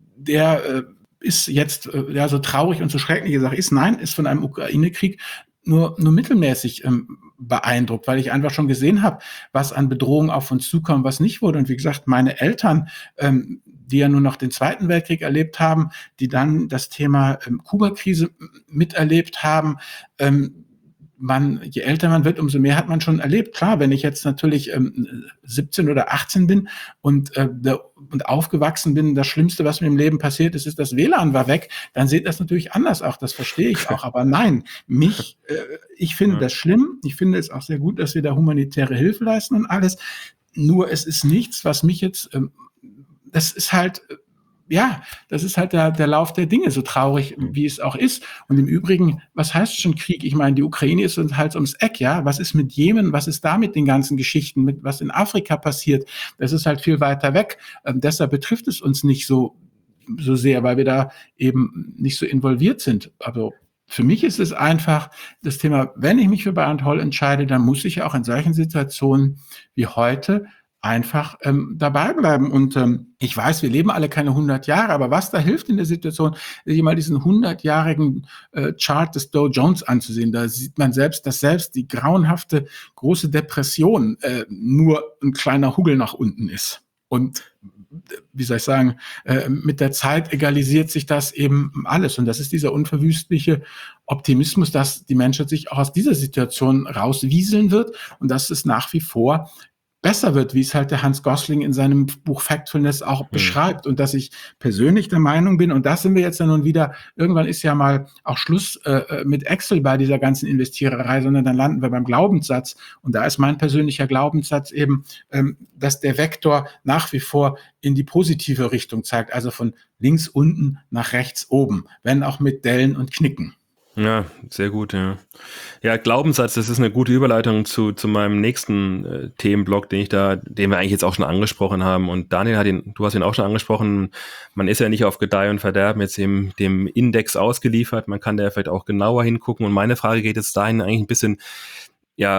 der äh, ist jetzt äh, ja so traurig und so schrecklich, gesagt ist, nein, ist von einem Ukraine-Krieg nur, nur mittelmäßig ähm, beeindruckt, weil ich einfach schon gesehen habe, was an Bedrohungen auf uns zukommt, was nicht wurde. Und wie gesagt, meine Eltern, ähm, die ja nur noch den Zweiten Weltkrieg erlebt haben, die dann das Thema ähm, Kuba-Krise miterlebt haben, ähm, man, je älter man wird, umso mehr hat man schon erlebt. Klar, wenn ich jetzt natürlich ähm, siebzehn oder achtzehn bin und, äh, der, und aufgewachsen bin, das Schlimmste, was mir im Leben passiert ist, ist, das W L A N war weg, dann sieht das natürlich anders auch. Das verstehe ich auch. Aber nein, mich, äh, ich finde Ja. das schlimm. Ich finde es auch sehr gut, dass wir da humanitäre Hilfe leisten und alles. Nur es ist nichts, was mich jetzt, ähm, das ist halt, äh, ja, das ist halt der, der Lauf der Dinge, so traurig, wie es auch ist. Und im Übrigen, was heißt schon Krieg? Ich meine, die Ukraine ist uns halt ums Eck, ja. Was ist mit Jemen? Was ist da mit den ganzen Geschichten? Mit was in Afrika passiert? Das ist halt viel weiter weg. Ähm, deshalb betrifft es uns nicht so, so sehr, weil wir da eben nicht so involviert sind. Also für mich ist es einfach das Thema, wenn ich mich für Bayern Toll entscheide, dann muss ich auch in solchen Situationen wie heute einfach ähm, dabei bleiben. Und ähm, ich weiß, wir leben alle keine hundert Jahre, aber was da hilft in der Situation, sich mal diesen hundertjährigen äh, Chart des Dow Jones anzusehen. Da sieht man selbst, dass selbst die grauenhafte große Depression äh, nur ein kleiner Huggel nach unten ist. Und wie soll ich sagen, äh, mit der Zeit egalisiert sich das eben alles. Und das ist dieser unverwüstliche Optimismus, dass die Menschheit sich auch aus dieser Situation rauswieseln wird und dass es nach wie vor besser wird, wie es halt der Hans Gosling in seinem Buch Factfulness auch Hm. beschreibt. Und dass ich persönlich der Meinung bin, und das sind wir jetzt ja nun wieder, irgendwann ist ja mal auch Schluss äh, mit Excel bei dieser ganzen Investiererei, sondern dann landen wir beim Glaubenssatz. Und da ist mein persönlicher Glaubenssatz eben, ähm, dass der Vektor nach wie vor in die positive Richtung zeigt, also von links unten nach rechts oben, wenn auch mit Dellen und Knicken. Ja, sehr gut, ja. Ja, Glaubenssatz, das ist eine gute Überleitung zu, zu meinem nächsten äh, Themenblock, den ich da, den wir eigentlich jetzt auch schon angesprochen haben. Und Daniel hat ihn, du hast ihn auch schon angesprochen. Man ist ja nicht auf Gedeih und Verderben jetzt dem, dem Index ausgeliefert. Man kann da vielleicht auch genauer hingucken. Und meine Frage geht jetzt dahin eigentlich ein bisschen, ja,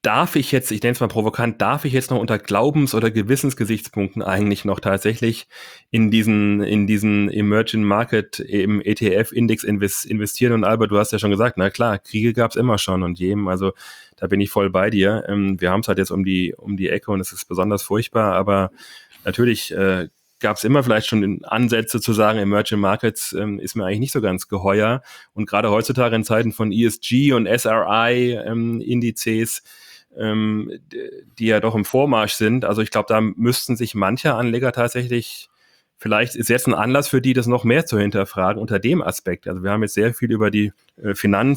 darf ich jetzt, ich nenne es mal provokant, darf ich jetzt noch unter Glaubens- oder Gewissensgesichtspunkten eigentlich noch tatsächlich in diesen, in diesen Emerging Market im E T F-Index investieren? Und Albert, du hast ja schon gesagt, na klar, Kriege gab es immer schon und jedem, also da bin ich voll bei dir. Ähm, wir haben es halt jetzt um die, um die Ecke und es ist besonders furchtbar, aber natürlich äh, gab es immer vielleicht schon Ansätze zu sagen, Emerging Markets ähm, ist mir eigentlich nicht so ganz geheuer. Und gerade heutzutage in Zeiten von E S G und S R I-Indizes, ähm, ähm, die ja doch im Vormarsch sind, also ich glaube, da müssten sich manche Anleger tatsächlich, vielleicht ist jetzt ein Anlass für die, das noch mehr zu hinterfragen unter dem Aspekt. Also wir haben jetzt sehr viel über die äh,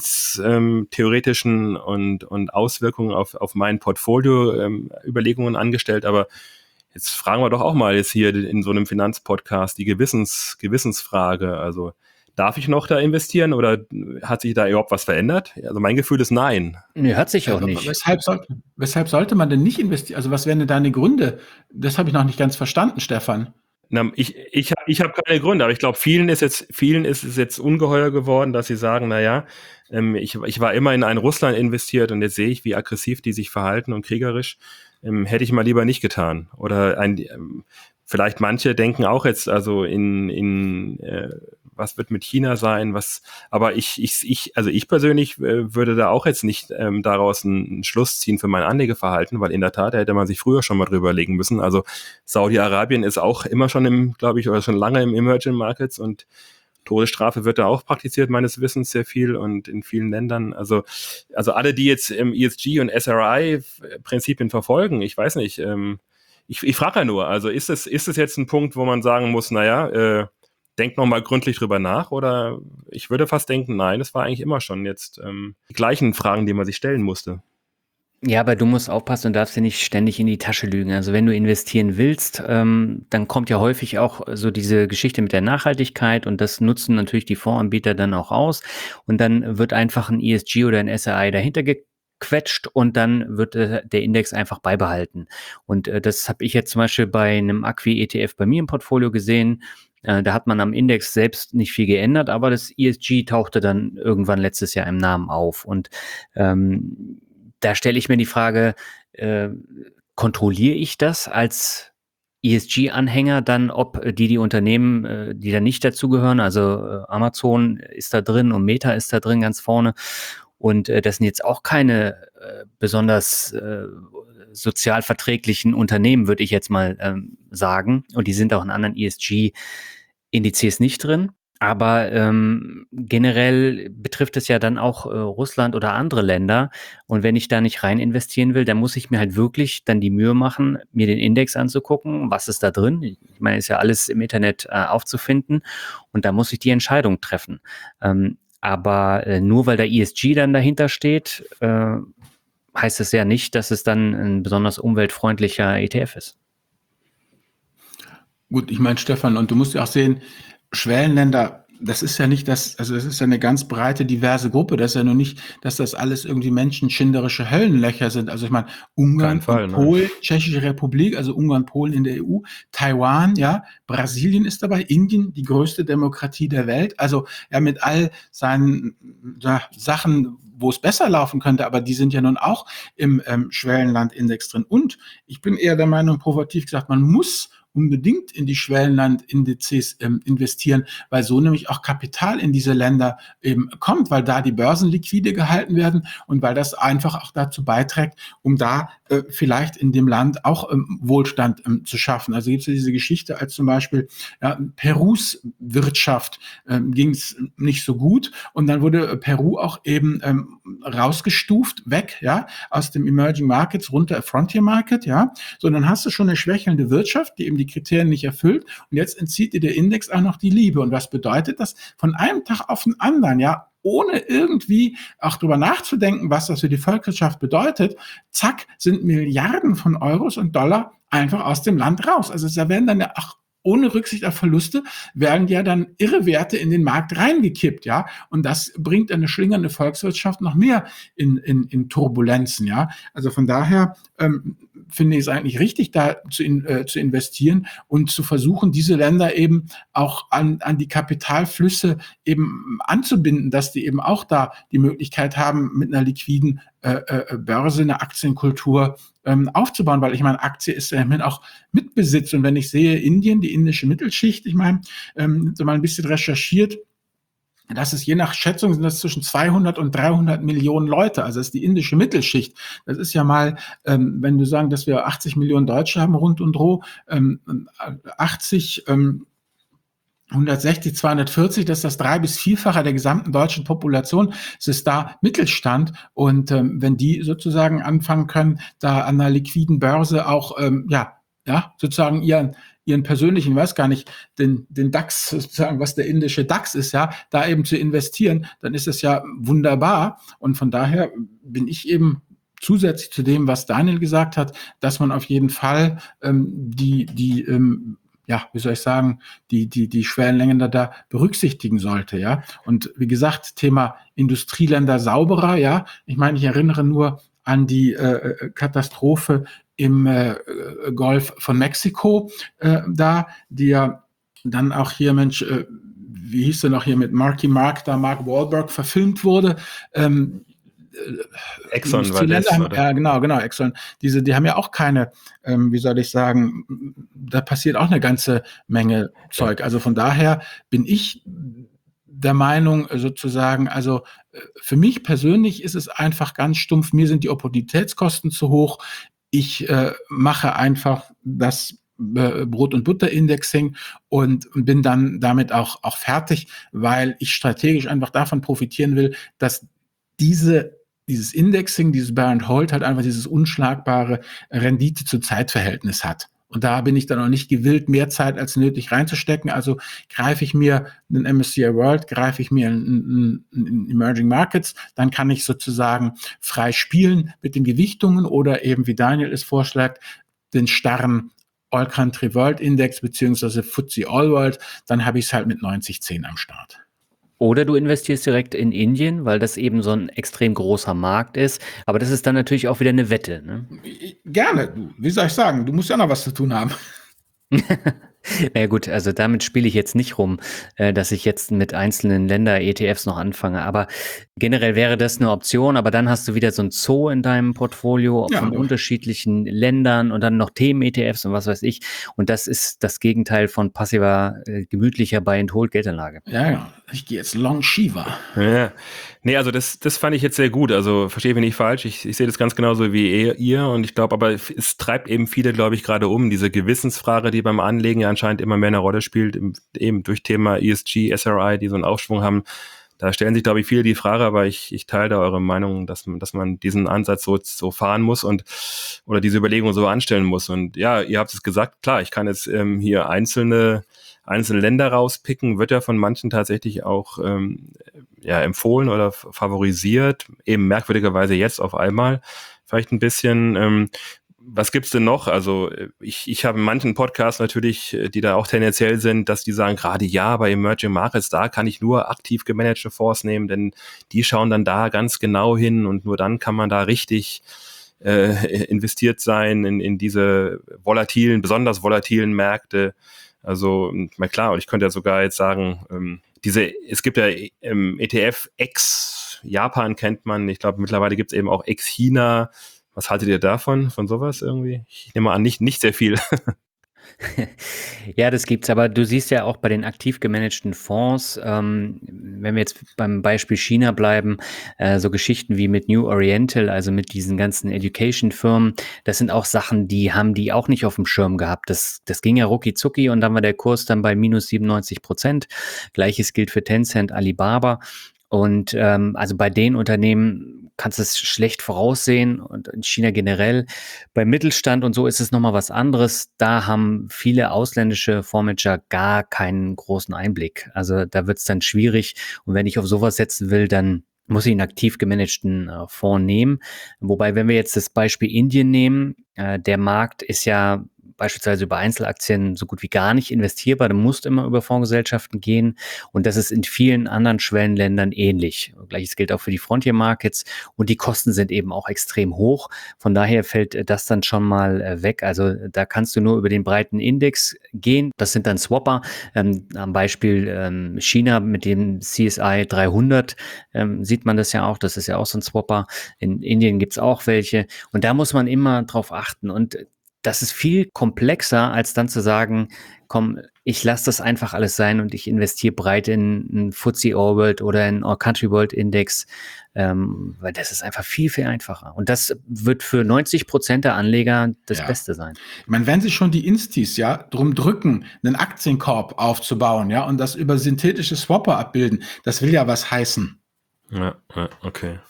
finanztheoretischen ähm, und, und Auswirkungen auf, auf mein Portfolio ähm, Überlegungen angestellt, aber jetzt fragen wir doch auch mal jetzt hier in so einem Finanzpodcast die Gewissens, Gewissensfrage. Also darf ich noch da investieren oder hat sich da überhaupt was verändert? Also mein Gefühl ist nein. Nee, hat sich auch Also, nicht. weshalb, soll, weshalb sollte man denn nicht investieren? Also was wären denn deine Gründe? Das habe ich noch nicht ganz verstanden, Stefan. Na, ich ich, ich habe keine Gründe, aber ich glaube, vielen ist jetzt vielen ist es jetzt ungeheuer geworden, dass sie sagen, naja, ähm, ich, ich war immer in ein Russland investiert und jetzt sehe ich, wie aggressiv die sich verhalten und kriegerisch. Ähm, hätte ich mal lieber nicht getan. Oder ein, ähm, vielleicht manche denken auch jetzt, also in, in äh, was wird mit China sein, was, aber ich, ich, ich, also ich persönlich äh, würde da auch jetzt nicht ähm, daraus einen, einen Schluss ziehen für mein Anlegeverhalten, weil in der Tat, da hätte man sich früher schon mal drüber legen müssen. Also Saudi-Arabien ist auch immer schon im, glaube ich, oder schon lange im Emerging Markets und Todesstrafe wird da auch praktiziert, meines Wissens sehr viel und in vielen Ländern. Also, also alle, die jetzt im E S G und S R I-Prinzipien verfolgen, ich weiß nicht, ähm, ich, ich frage ja nur, also ist es, ist es jetzt ein Punkt, wo man sagen muss, naja, äh, denkt nochmal gründlich drüber nach oder ich würde fast denken, nein, das war eigentlich immer schon jetzt ähm, die gleichen Fragen, die man sich stellen musste. Ja, aber du musst aufpassen und darfst dir nicht ständig in die Tasche lügen. Also wenn du investieren willst, ähm, dann kommt ja häufig auch so diese Geschichte mit der Nachhaltigkeit und das nutzen natürlich die Fondsanbieter dann auch aus und dann wird einfach ein E S G oder ein S R I dahinter gequetscht und dann wird äh, der Index einfach beibehalten. Und äh, das habe ich jetzt zum Beispiel bei einem Acqui-E T F bei mir im Portfolio gesehen. Äh, da hat man am Index selbst nicht viel geändert, aber das E S G tauchte dann irgendwann letztes Jahr im Namen auf und ähm, da stelle ich mir die Frage, äh, kontrolliere ich das als E S G-Anhänger dann, ob die, die Unternehmen, äh, die da nicht dazugehören, also äh, Amazon ist da drin und Meta ist da drin ganz vorne und äh, das sind jetzt auch keine äh, besonders äh, sozial verträglichen Unternehmen, würde ich jetzt mal ähm, sagen und die sind auch in anderen E S G-Indizes nicht drin. Aber ähm, generell betrifft es ja dann auch äh, Russland oder andere Länder. Und wenn ich da nicht rein investieren will, dann muss ich mir halt wirklich dann die Mühe machen, mir den Index anzugucken, was ist da drin. Ich meine, ist ja alles im Internet äh, aufzufinden. Und da muss ich die Entscheidung treffen. Ähm, aber äh, nur weil der E S G dann dahinter steht, äh, heißt es ja nicht, dass es dann ein besonders umweltfreundlicher E T F ist. Gut, ich meine, Stefan, und du musst ja auch sehen, Schwellenländer, das ist ja nicht das, also das ist ja eine ganz breite, diverse Gruppe. Das ist ja nur nicht, dass das alles irgendwie menschenschinderische Höllenlöcher sind. Also ich meine, Ungarn, Fall, und ne? Polen, Tschechische Republik, also Ungarn, Polen in der E U, Taiwan, ja, Brasilien ist dabei, Indien, die größte Demokratie der Welt. Also ja, mit all seinen ja, Sachen, wo es besser laufen könnte, aber die sind ja nun auch im ähm, Schwellenlandindex drin. Und ich bin eher der Meinung, provokativ gesagt, man muss unbedingt in die Schwellenlandindizes ähm, investieren, weil so nämlich auch Kapital in diese Länder eben kommt, weil da die Börsen liquide gehalten werden und weil das einfach auch dazu beiträgt, um da äh, vielleicht in dem Land auch ähm, Wohlstand ähm, zu schaffen. Also gibt es ja diese Geschichte, als zum Beispiel ja, Perus Wirtschaft ähm, ging es nicht so gut und dann wurde Peru auch eben ähm, rausgestuft, weg, ja, aus dem Emerging Markets runter Frontier Market, ja, so und dann hast du schon eine schwächelnde Wirtschaft, die eben die Kriterien nicht erfüllt und jetzt entzieht dir der Index auch noch die Liebe. Und was bedeutet das? Von einem Tag auf den anderen, ja, ohne irgendwie auch drüber nachzudenken, was das für die Volkswirtschaft bedeutet, zack, sind Milliarden von Euros und Dollar einfach aus dem Land raus. Also da werden dann ja auch ohne Rücksicht auf Verluste werden ja dann irre Werte in den Markt reingekippt, ja. Und das bringt eine schlingernde Volkswirtschaft noch mehr in, in, in Turbulenzen, ja. Also von daher, ähm, finde ich es eigentlich richtig, da zu, in, äh, zu investieren und zu versuchen, diese Länder eben auch an, an die Kapitalflüsse eben anzubinden, dass die eben auch da die Möglichkeit haben, mit einer liquiden äh, äh, Börse eine Aktienkultur ähm, aufzubauen, weil ich meine, Aktie ist ja immerhin auch Mitbesitz. Und wenn ich sehe, Indien, die indische Mittelschicht, ich meine, ähm, so mal ein bisschen recherchiert, das ist je nach Schätzung sind das zwischen zweihundert und dreihundert Millionen Leute. Also das ist die indische Mittelschicht. Das ist ja mal, ähm, wenn du sagen, dass wir achtzig Millionen Deutsche haben rund und roh, ähm, achtzig, ähm, hundertsechzig, zweihundertvierzig, das ist das drei- bis vierfache der gesamten deutschen Population. Es ist da Mittelstand. Und ähm, wenn die sozusagen anfangen können, da an einer liquiden Börse auch, ähm, ja, ja, sozusagen ihren, ihren persönlichen, weiß gar nicht, den, den DAX, sozusagen, was der indische DAX ist, ja, da eben zu investieren, dann ist es ja wunderbar. Und von daher bin ich eben zusätzlich zu dem, was Daniel gesagt hat, dass man auf jeden Fall ähm, die, die, ähm, ja, wie soll ich sagen, die, die, die Schwellenländer da berücksichtigen sollte, ja. Und wie gesagt, Thema Industrieländer sauberer, ja. Ich meine, ich erinnere nur an die äh, Katastrophe im äh, Golf von Mexiko äh, da, die ja dann auch hier, Mensch, äh, wie hieß der noch hier mit Marky Mark, da Mark Wahlberg verfilmt wurde. Ähm, Exxon war das, haben, oder? ja, genau, genau, Exxon. Diese, die haben ja auch keine, ähm, wie soll ich sagen, da passiert auch eine ganze Menge Zeug. Also von daher bin ich der Meinung sozusagen, also für mich persönlich ist es einfach ganz stumpf, mir sind die Opportunitätskosten zu hoch. Ich äh, mache einfach das äh, Brot- und Butter-Indexing und bin dann damit auch, auch fertig, weil ich strategisch einfach davon profitieren will, dass diese dieses Indexing, dieses Buy and Hold halt einfach dieses unschlagbare Rendite zu Zeitverhältnis hat. Und da bin ich dann auch nicht gewillt, mehr Zeit als nötig reinzustecken. Also greife ich mir einen M S C I World, greife ich mir einen, einen Emerging Markets, dann kann ich sozusagen frei spielen mit den Gewichtungen oder eben, wie Daniel es vorschlägt, den starren All Country World Index beziehungsweise F T S E All World, dann habe ich es halt mit neunzig zehn am Start. Oder du investierst direkt in Indien, weil das eben so ein extrem großer Markt ist. Aber das ist dann natürlich auch wieder eine Wette, ne? Gerne, du, wie soll ich sagen, du musst ja noch was zu tun haben. Na ja gut, also damit spiele ich jetzt nicht rum, äh, dass ich jetzt mit einzelnen Länder-E T Fs noch anfange. Aber generell wäre das eine Option, aber dann hast du wieder so ein Zoo in deinem Portfolio Ja, von doch. unterschiedlichen Ländern und dann noch Themen-E T Fs und was weiß ich. Und das ist das Gegenteil von passiver, äh, gemütlicher Buy-and-Hold-Geldanlage. Ja, ja, ich gehe jetzt Long Shiva. Ja. Nee, also das, das fand ich jetzt sehr gut. Also verstehe mich nicht falsch. Ich, ich sehe das ganz genauso wie ihr. Und ich glaube, aber es treibt eben viele, glaube ich, gerade um. Diese Gewissensfrage, die beim Anlegen ja anscheinend immer mehr eine Rolle spielt, eben durch Thema E S G, S R I, die so einen Aufschwung haben. Da stellen sich, glaube ich, viele die Frage, aber ich, ich teile da eure Meinung, dass man, dass man diesen Ansatz so, so fahren muss und oder diese Überlegung so anstellen muss. Und ja, ihr habt es gesagt, klar, ich kann jetzt ähm, hier einzelne einzelne Länder rauspicken, wird ja von manchen tatsächlich auch ähm, ja, empfohlen oder favorisiert, eben merkwürdigerweise jetzt auf einmal vielleicht ein bisschen. Ähm, was gibt's denn noch? Also ich, ich habe in manchen Podcasts natürlich, die da auch tendenziell sind, dass die sagen, gerade ja, bei Emerging Markets, da kann ich nur aktiv gemanagte Fonds nehmen, denn die schauen dann da ganz genau hin und nur dann kann man da richtig äh, investiert sein in, in diese volatilen, besonders volatilen Märkte. Also, na klar, und ich könnte ja sogar jetzt sagen, ähm, diese, es gibt ja ähm, E T F ex Japan kennt man, ich glaube mittlerweile gibt es eben auch ex China. Was haltet ihr davon, von sowas irgendwie? Ich nehme an, nicht, nicht sehr viel. Ja, das gibt's, aber du siehst ja auch bei den aktiv gemanagten Fonds, ähm, wenn wir jetzt beim Beispiel China bleiben, äh, so Geschichten wie mit New Oriental, also mit diesen ganzen Education-Firmen, das sind auch Sachen, die haben die auch nicht auf dem Schirm gehabt. Das, das ging ja rucki zucki und dann war der Kurs dann bei minus siebenundneunzig Prozent. Gleiches gilt für Tencent, Alibaba. Und ähm, also bei den Unternehmen kannst du es schlecht voraussehen und in China generell. Beim Mittelstand und so ist es nochmal was anderes. Da haben viele ausländische Fondsmanager gar keinen großen Einblick. Also da wird es dann schwierig. Und wenn ich auf sowas setzen will, dann muss ich einen aktiv gemanagten äh, Fonds nehmen. Wobei, wenn wir jetzt das Beispiel Indien nehmen, äh, der Markt ist ja beispielsweise über Einzelaktien so gut wie gar nicht investierbar. Du musst immer über Fondsgesellschaften gehen und das ist in vielen anderen Schwellenländern ähnlich. Gleiches gilt auch für die Frontier Markets und die Kosten sind eben auch extrem hoch. Von daher fällt das dann schon mal äh, weg. Also da kannst du nur über den breiten Index gehen. Das sind dann Swapper. Ähm, am Beispiel ähm, China mit dem C S I dreihundert ähm, sieht man das ja auch. Das ist ja auch so ein Swapper. In Indien gibt's auch welche. Und da muss man immer drauf achten. Und das ist viel komplexer, als dann zu sagen, komm, ich lasse das einfach alles sein und ich investiere breit in einen F T S E All World oder in All Country World Index, ähm, weil das ist einfach viel, viel einfacher. Und das wird für neunzig Prozent der Anleger das Ja. Beste sein. Ich meine, wenn sich schon die Instis ja drum drücken, einen Aktienkorb aufzubauen, ja, und das über synthetische Swapper abbilden, das will ja was heißen. Ja, ja, okay.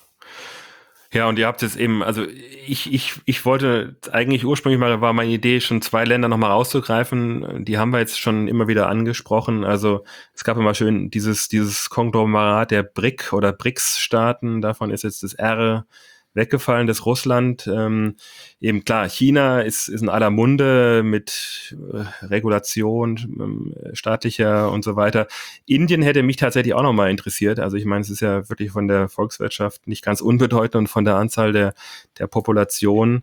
Ja, und ihr habt jetzt eben, also ich, ich, ich wollte eigentlich ursprünglich mal, war meine Idee, schon zwei Länder nochmal rauszugreifen. Die haben wir jetzt schon immer wieder angesprochen. Also es gab immer schön dieses, dieses Konglomerat der B R I C oder B R I C S-Staaten. Davon ist jetzt das R weggefallen, das Russland. Ähm, eben klar, China ist, ist in aller Munde mit äh, Regulation äh, staatlicher und so weiter. Indien hätte mich tatsächlich auch nochmal interessiert. Also ich meine, es ist ja wirklich von der Volkswirtschaft nicht ganz unbedeutend und von der Anzahl der, der Population.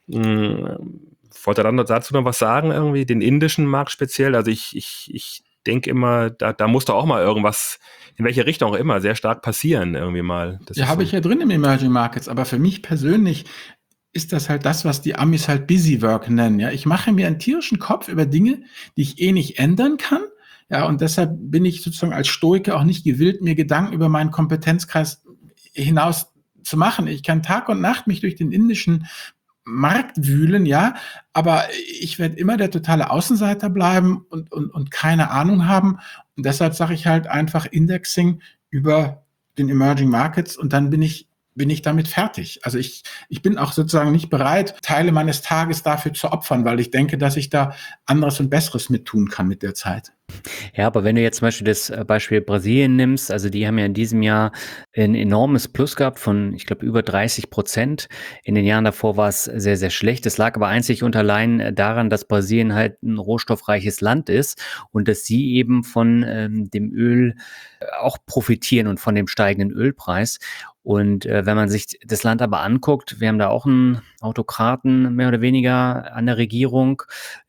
Ähm, wollt ihr dann dazu noch was sagen, irgendwie, den indischen Markt speziell? Also ich, ich, ich denke immer, da, da muss doch auch mal irgendwas, in welche Richtung auch immer, sehr stark passieren irgendwie mal. Das Ja, habe so. ich ja drin im Emerging Markets, aber für mich persönlich ist das halt das, was die Amis halt Busy Work nennen. Ja, ich mache mir einen tierischen Kopf über Dinge, die ich eh nicht ändern kann. Ja, und deshalb bin ich sozusagen als Stoiker auch nicht gewillt, mir Gedanken über meinen Kompetenzkreis hinaus zu machen. Ich kann Tag und Nacht mich durch den indischen Markt wühlen, ja, aber ich werde immer der totale Außenseiter bleiben und, und, und keine Ahnung haben. Und deshalb sage ich halt einfach Indexing über den Emerging Markets und dann bin ich bin ich damit fertig. Also ich, ich bin auch sozusagen nicht bereit, Teile meines Tages dafür zu opfern, weil ich denke, dass ich da anderes und Besseres mit tun kann mit der Zeit. Ja, aber wenn du jetzt zum Beispiel das Beispiel Brasilien nimmst, also die haben ja in diesem Jahr ein enormes Plus gehabt von, ich glaube, über dreißig Prozent. In den Jahren davor war es sehr, sehr schlecht. Es lag aber einzig und allein daran, dass Brasilien halt ein rohstoffreiches Land ist und dass sie eben von ähm, dem Öl auch profitieren und von dem steigenden Ölpreis. Und äh, wenn man sich das Land aber anguckt, wir haben da auch einen Autokraten mehr oder weniger an der Regierung,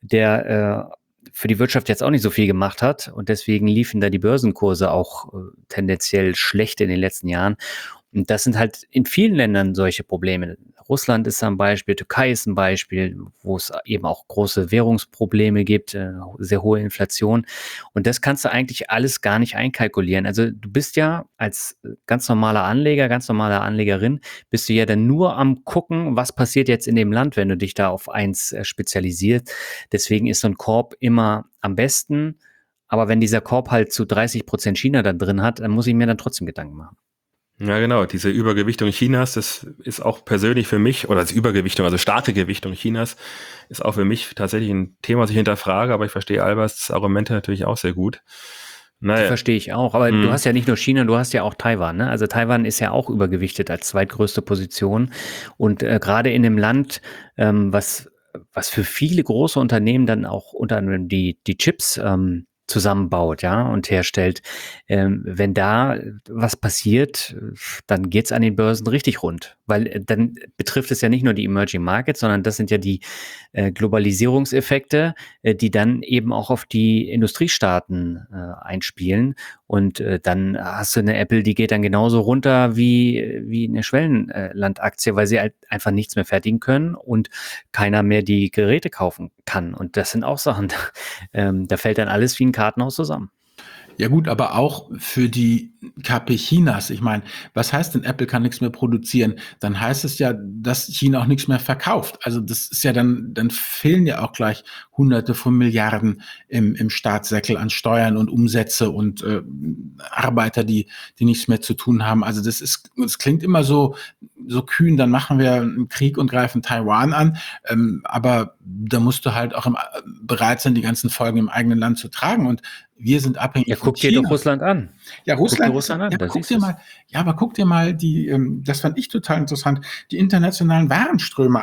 der äh, für die Wirtschaft jetzt auch nicht so viel gemacht hat und deswegen liefen da die Börsenkurse auch äh, tendenziell schlecht in den letzten Jahren. Und das sind halt in vielen Ländern solche Probleme. Russland ist ein Beispiel, Türkei ist ein Beispiel, wo es eben auch große Währungsprobleme gibt, äh, sehr hohe Inflation. Und das kannst du eigentlich alles gar nicht einkalkulieren. Also du bist ja als ganz normaler Anleger, ganz normale Anlegerin, bist du ja dann nur am gucken, was passiert jetzt in dem Land, wenn du dich da auf eins äh, spezialisierst. Deswegen ist so ein Korb immer am besten. Aber wenn dieser Korb halt zu dreißig Prozent China da drin hat, dann muss ich mir dann trotzdem Gedanken machen. Ja, genau. Diese Übergewichtung Chinas, das ist auch persönlich für mich, oder das Übergewichtung, also starke Gewichtung Chinas, ist auch für mich tatsächlich ein Thema, was ich hinterfrage, aber ich verstehe Alberts Argumente natürlich auch sehr gut. Naja. Das verstehe ich auch, aber hm. du hast ja nicht nur China, du hast ja auch Taiwan, ne? Also Taiwan ist ja auch übergewichtet als zweitgrößte Position und äh, gerade in dem Land, ähm, was, was für viele große Unternehmen dann auch unter anderem die, die Chips ähm, zusammenbaut, ja, und herstellt. Ähm, wenn da was passiert, dann geht's an den Börsen richtig rund, weil äh, dann betrifft es ja nicht nur die Emerging Markets, sondern das sind ja die äh, Globalisierungseffekte, äh, die dann eben auch auf die Industriestaaten äh, einspielen und äh, dann hast du eine Apple, die geht dann genauso runter wie, wie eine Schwellenlandaktie, weil sie halt einfach nichts mehr fertigen können und keiner mehr die Geräte kaufen kann. Und das sind auch Sachen, ähm, da fällt dann alles wie ein Kartenhaus zusammen. Ja gut, aber auch für die K P Chinas. Ich meine, was heißt denn, Apple kann nichts mehr produzieren? Dann heißt es ja, dass China auch nichts mehr verkauft. Also das ist ja dann, dann fehlen ja auch gleich Hunderte von Milliarden im, im Staatssäckel an Steuern und Umsätze und äh, Arbeiter, die, die nichts mehr zu tun haben. Also das ist, das klingt immer so, so kühn, dann machen wir einen Krieg und greifen Taiwan an. Ähm, aber da musst du halt auch im, bereit sein, die ganzen Folgen im eigenen Land zu tragen. Und wir sind abhängig ja, von China. Guck dir doch Russland an. Ja, Russland, Russland an. Ja, guck dir mal, ja, aber guck dir mal die, ähm, das fand ich total interessant, die internationalen Warenströme ab.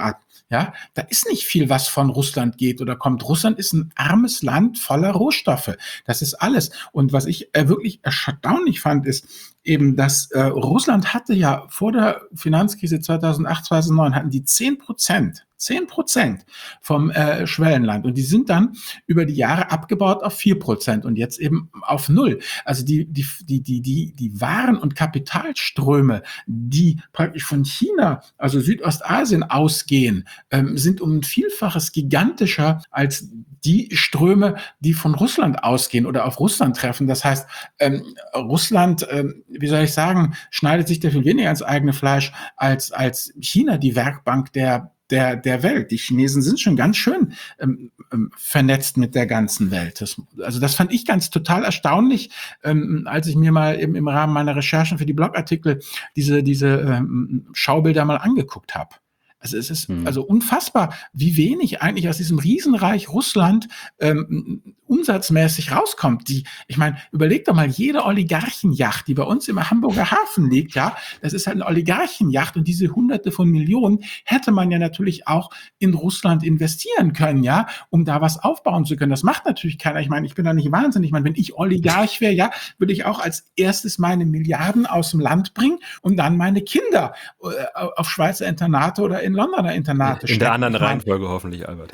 Ja, da ist nicht viel, was von Russland geht oder kommt. Russland ist ein armes Land voller Rohstoffe. Das ist alles. Und was ich äh, wirklich erstaunlich fand, ist eben, dass äh, Russland hatte ja vor der Finanzkrise zweitausendacht, zweitausendneun hatten die zehn Prozent. zehn Prozent vom äh, Schwellenland. Und die sind dann über die Jahre abgebaut auf vier Prozent und jetzt eben auf null. Also die, die, die, die, die, die Waren- und Kapitalströme, die praktisch von China, also Südostasien ausgehen, ähm, sind um ein Vielfaches gigantischer als die Ströme, die von Russland ausgehen oder auf Russland treffen. Das heißt, ähm, Russland, ähm, wie soll ich sagen, schneidet sich da viel weniger ins eigene Fleisch als, als China, die Werkbank der Der, der Welt. Die Chinesen sind schon ganz schön ähm, ähm, vernetzt mit der ganzen Welt. Das, also das fand ich ganz total erstaunlich, ähm, als ich mir mal im, im Rahmen meiner Recherchen für die Blogartikel diese, diese ähm, Schaubilder mal angeguckt habe. Also es ist Mhm. also unfassbar, wie wenig eigentlich aus diesem Riesenreich Russland ähm, umsatzmäßig rauskommt. Die, ich meine, überleg doch mal, jede Oligarchenjacht, die bei uns im Hamburger Hafen liegt, ja, das ist halt eine Oligarchenjacht und diese Hunderte von Millionen hätte man ja natürlich auch in Russland investieren können, ja, um da was aufbauen zu können. Das macht natürlich keiner. Ich meine, ich bin da nicht wahnsinnig. Ich meine, wenn ich Oligarch wäre, ja, würde ich auch als erstes meine Milliarden aus dem Land bringen und dann meine Kinder äh, auf Schweizer Internate oder in Londoner Internate In der anderen Ich mein, Reihenfolge hoffentlich, Albert.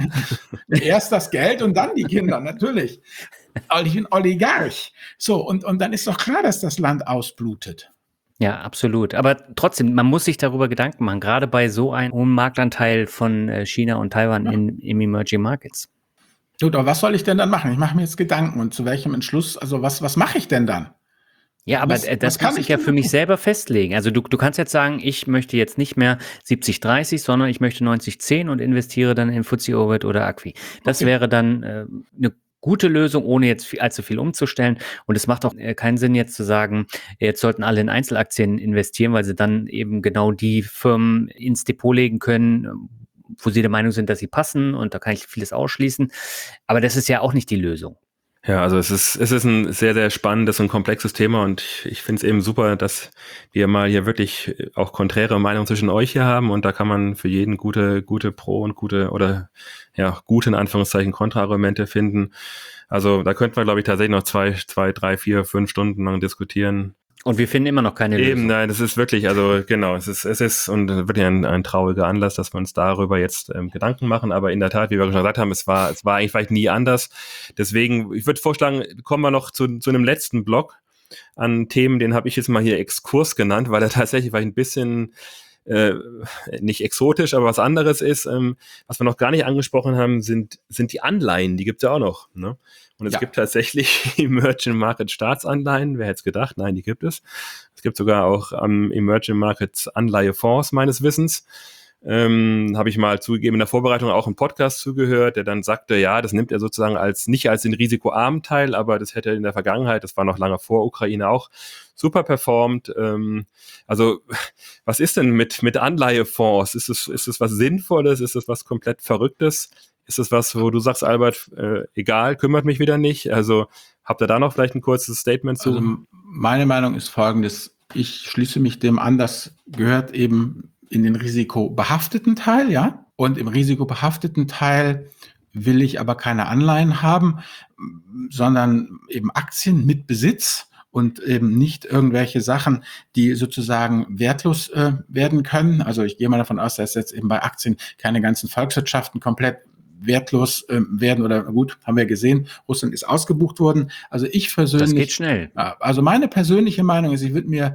erst das Geld und dann die Kinder, natürlich. Aber ich bin Oligarch. So, und, und dann ist doch klar, dass das Land ausblutet. Ja, absolut. Aber trotzdem, man muss sich darüber Gedanken machen, gerade bei so einem hohen Marktanteil von äh, China und Taiwan Ja. in, in Emerging Markets. Gut, aber was soll ich denn dann machen? Ich mache mir jetzt Gedanken und zu welchem Entschluss, also was, was mache ich denn dann? Ja, aber Was- äh, was das kann muss ich ich ja denn für mich machen? selber festlegen. Also du, du kannst jetzt sagen, ich möchte jetzt nicht mehr siebzig dreißig, sondern ich möchte neunzig zehn und investiere dann in F T S E Orbit oder Acqui. Das Okay. wäre dann äh, eine gute Lösung, ohne jetzt viel, allzu viel umzustellen. Und es macht auch äh, keinen Sinn, jetzt zu sagen, jetzt sollten alle in Einzelaktien investieren, weil sie dann eben genau die Firmen ins Depot legen können, äh, wo sie der Meinung sind, dass sie passen, und da kann ich vieles ausschließen. Aber das ist ja auch nicht die Lösung. Ja, also es ist, es ist ein sehr, sehr spannendes und komplexes Thema und ich finde es eben super, dass wir mal hier wirklich auch konträre Meinungen zwischen euch hier haben und da kann man für jeden gute, gute Pro und gute oder ja, gute in Anführungszeichen Kontraargumente finden. Also da könnten wir, glaube ich, tatsächlich noch zwei, zwei, drei, vier, fünf Stunden lang diskutieren. Und wir finden immer noch keine Eben, Lösung. nein, das ist wirklich, also genau, es ist, es ist und wirklich ein, ein trauriger Anlass, dass wir uns darüber jetzt ähm, Gedanken machen. Aber in der Tat, wie wir schon gesagt haben, es war, es war eigentlich vielleicht nie anders. Deswegen, ich würde vorschlagen, kommen wir noch zu, zu einem letzten Block an Themen, den habe ich jetzt mal hier Exkurs genannt, weil er tatsächlich vielleicht ein bisschen äh, nicht exotisch, aber was anderes ist. Ähm, was wir noch gar nicht angesprochen haben, sind, sind die Anleihen, die gibt es ja auch noch, ne? Und es Ja. gibt tatsächlich Emerging Market Staatsanleihen. Wer hätte es gedacht? Nein, die gibt es. Es gibt sogar auch ähm, Emerging Markets Anleihefonds meines Wissens. Ähm, habe ich mal zugegeben in der Vorbereitung auch einen Podcast zugehört, der dann sagte, ja, das nimmt er sozusagen als nicht als den risikoarmen Teil, aber das hätte in der Vergangenheit, das war noch lange vor Ukraine auch, super performt. Ähm, also was ist denn mit mit Anleihefonds? Ist es ist es was Sinnvolles? Ist es was komplett Verrücktes? Ist es was, wo du sagst, Albert, äh, egal, kümmert mich wieder nicht? Also habt ihr da noch vielleicht ein kurzes Statement zu? Also meine Meinung ist folgendes. Ich schließe mich dem an, das gehört eben in den risikobehafteten Teil, ja. Und im risikobehafteten Teil will ich aber keine Anleihen haben, sondern eben Aktien mit Besitz und eben nicht irgendwelche Sachen, die sozusagen wertlos äh, werden können. Also ich gehe mal davon aus, dass jetzt eben bei Aktien keine ganzen Volkswirtschaften komplett wertlos äh, werden oder gut, haben wir gesehen, Russland ist ausgebucht worden. Also ich persönlich. Das geht schnell. Also meine persönliche Meinung ist, ich würde mir,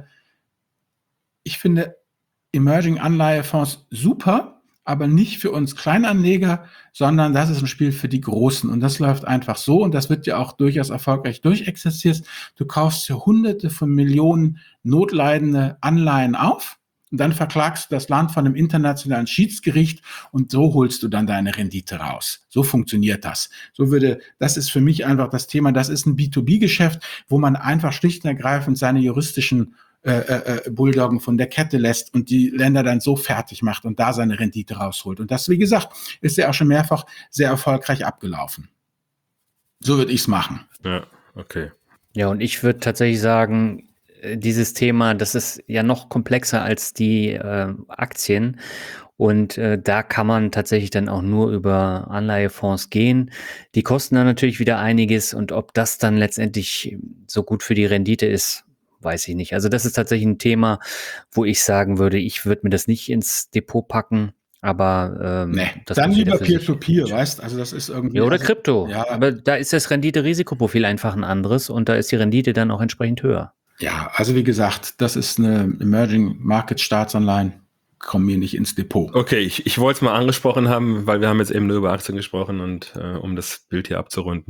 ich finde Emerging Anleihefonds super, aber nicht für uns Kleinanleger, sondern das ist ein Spiel für die Großen. Und das läuft einfach so und das wird ja auch durchaus erfolgreich durchexerziert. Du kaufst für Hunderte von Millionen notleidende Anleihen auf und dann verklagst du das Land von einem internationalen Schiedsgericht und so holst du dann deine Rendite raus. So funktioniert das. So würde, das ist für mich einfach das Thema, das ist ein B zwei B-Geschäft, wo man einfach schlicht und ergreifend seine juristischen Äh, äh, Bulldoggen von der Kette lässt und die Länder dann so fertig macht und da seine Rendite rausholt. Und das, wie gesagt, ist ja auch schon mehrfach sehr erfolgreich abgelaufen. So würde ich es machen. Ja, okay. Ja, und ich würde tatsächlich sagen, äh, dieses Thema, das ist ja noch komplexer als die äh, Aktien. Und äh, da kann man tatsächlich dann auch nur über Anleihefonds gehen. Die kosten dann natürlich wieder einiges und ob das dann letztendlich so gut für die Rendite ist, weiß ich nicht. Also das ist tatsächlich ein Thema, wo ich sagen würde, ich würde mir das nicht ins Depot packen, aber ähm, Nee, das dann muss jeder lieber für sich Peer-to-Peer, entscheiden. weißt? Also das ist Ja, irgendwie, oder also Krypto. ja, Aber da ist das Rendite-Risikoprofil einfach ein anderes und da ist die Rendite dann auch entsprechend höher. ja, also wie gesagt, das ist eine Emerging Market Staatsanleihen, kommen mir nicht ins Depot. Okay, ich, ich wollte es mal angesprochen haben, weil wir haben jetzt eben nur über Aktien gesprochen und äh, um das Bild hier abzurunden.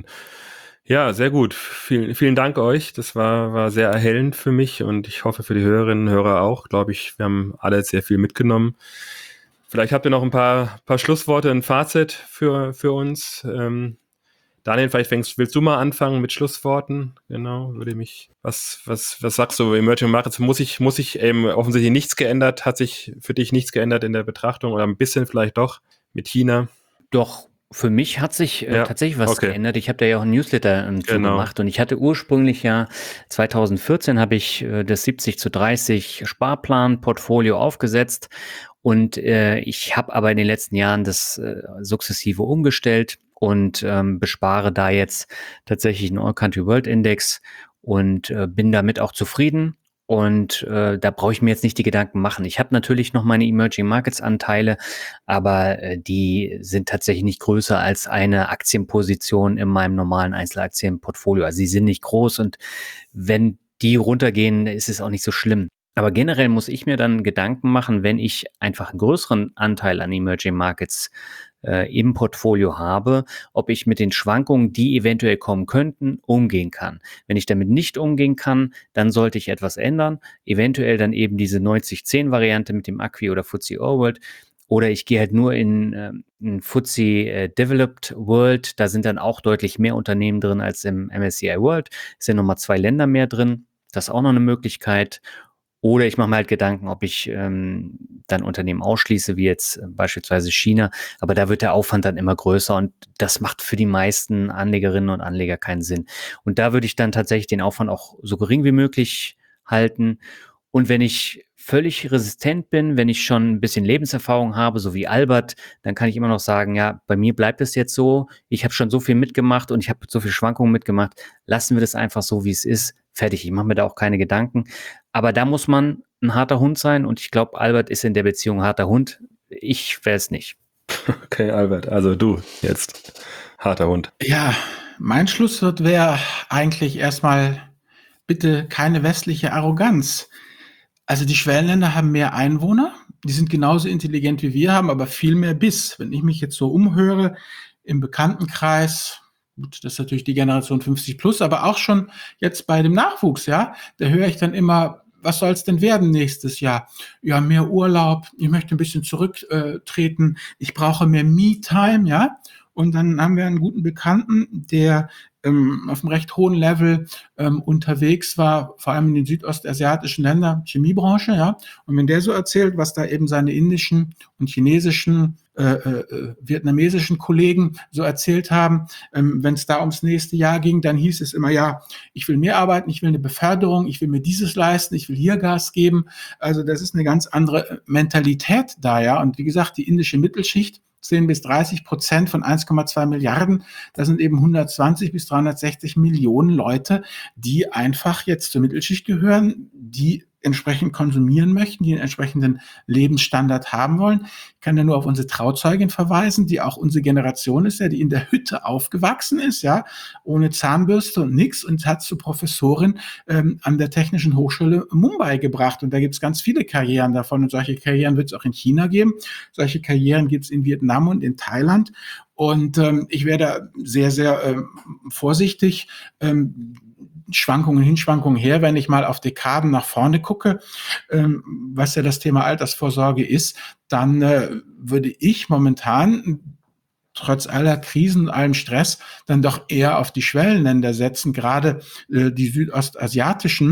Ja, sehr gut. Vielen, vielen Dank euch. Das war, war sehr erhellend für mich und ich hoffe für die Hörerinnen und Hörer auch. Glaube ich, wir haben alle sehr viel mitgenommen. Vielleicht habt ihr noch ein paar, paar Schlussworte, ein Fazit für, für uns. Ähm, Daniel, vielleicht fängst, willst du mal anfangen mit Schlussworten? Genau, würde mich, was, was, was sagst du, Emerging Markets, muss ich, muss ich eben offensichtlich nichts geändert, hat sich für dich nichts geändert in der Betrachtung oder ein bisschen vielleicht doch mit China? Doch, für mich hat sich äh, Ja, tatsächlich was okay, geändert. Ich habe da ja auch ein Newsletter ähm, zu genau. gemacht und ich hatte ursprünglich ja zweitausendvierzehn habe ich äh, das siebzig zu dreißig Sparplan-Portfolio aufgesetzt und äh, ich habe aber in den letzten Jahren das äh, sukzessive umgestellt und ähm, bespare da jetzt tatsächlich einen All-Country-World-Index und äh, bin damit auch zufrieden. Und äh, da brauche ich mir jetzt nicht die Gedanken machen. Ich habe natürlich noch meine Emerging Markets Anteile, aber äh, die sind tatsächlich nicht größer als eine Aktienposition in meinem normalen Einzelaktienportfolio. Also sie sind nicht groß und wenn die runtergehen, ist es auch nicht so schlimm. Aber generell muss ich mir dann Gedanken machen, wenn ich einfach einen größeren Anteil an Emerging Markets äh, im Portfolio habe, ob ich mit den Schwankungen, die eventuell kommen könnten, umgehen kann. Wenn ich damit nicht umgehen kann, dann sollte ich etwas ändern. Eventuell dann eben diese neunzig zehn Variante mit dem Acqui oder F T S E All World. Oder ich gehe halt nur in äh, ein F T S E äh, Developed World. Da sind dann auch deutlich mehr Unternehmen drin als im M S C I World. Es sind nochmal zwei Länder mehr drin. Das ist auch noch eine Möglichkeit. Oder ich mache mir halt Gedanken, ob ich ähm, dann Unternehmen ausschließe, wie jetzt äh, beispielsweise China. Aber da wird der Aufwand dann immer größer und das macht für die meisten Anlegerinnen und Anleger keinen Sinn. Und da würde ich dann tatsächlich den Aufwand auch so gering wie möglich halten. Und wenn ich völlig resistent bin, wenn ich schon ein bisschen Lebenserfahrung habe, so wie Albert, dann kann ich immer noch sagen, ja, bei mir bleibt es jetzt so. Ich habe schon so viel mitgemacht und ich habe so viel Schwankungen mitgemacht. Lassen wir das einfach so, wie es ist. Fertig. Ich mache mir da auch keine Gedanken. Aber da muss man ein harter Hund sein und ich glaube, Albert ist in der Beziehung ein harter Hund. Ich wäre es nicht. Okay, Albert, also du jetzt, harter Hund. Ja, mein Schlusswort wäre eigentlich erstmal bitte keine westliche Arroganz. Also die Schwellenländer haben mehr Einwohner, die sind genauso intelligent wie wir, haben aber viel mehr Biss. Wenn ich mich jetzt so umhöre im Bekanntenkreis, gut, das ist natürlich die Generation fünfzig plus, aber auch schon jetzt bei dem Nachwuchs, ja, da höre ich dann immer, was soll es denn werden nächstes Jahr? Ja, mehr Urlaub, ich möchte ein bisschen zurücktreten, ich brauche mehr Me-Time, ja. Und dann haben wir einen guten Bekannten, der ähm, auf einem recht hohen Level ähm, unterwegs war, vor allem in den südostasiatischen Ländern, Chemiebranche, ja. Und wenn der so erzählt, was da eben seine indischen und chinesischen, äh, äh, vietnamesischen Kollegen so erzählt haben, ähm, wenn es da ums nächste Jahr ging, dann hieß es immer, ja, ich will mehr arbeiten, ich will eine Beförderung, ich will mir dieses leisten, ich will hier Gas geben. Also das ist eine ganz andere Mentalität da, ja. Und wie gesagt, die indische Mittelschicht, zehn bis dreißig Prozent von eins Komma zwei Milliarden. Das sind eben hundertzwanzig bis dreihundertsechzig Millionen Leute, die einfach jetzt zur Mittelschicht gehören, die entsprechend konsumieren möchten, die einen entsprechenden Lebensstandard haben wollen. Ich kann ja nur auf unsere Trauzeugin verweisen, die auch unsere Generation ist, ja, die in der Hütte aufgewachsen ist, ja, ohne Zahnbürste und nix und hat zur Professorin ähm, an der Technischen Hochschule Mumbai gebracht. Und da gibt es ganz viele Karrieren davon und solche Karrieren wird es auch in China geben. Solche Karrieren gibt es in Vietnam und in Thailand. Und ähm, ich wäre da sehr, sehr ähm, vorsichtig. Ähm, Schwankungen hin, Schwankungen her, wenn ich mal auf Dekaden nach vorne gucke, ähm, was ja das Thema Altersvorsorge ist, dann äh, würde ich momentan trotz aller Krisen und allem Stress dann doch eher auf die Schwellenländer setzen, gerade äh, die südostasiatischen,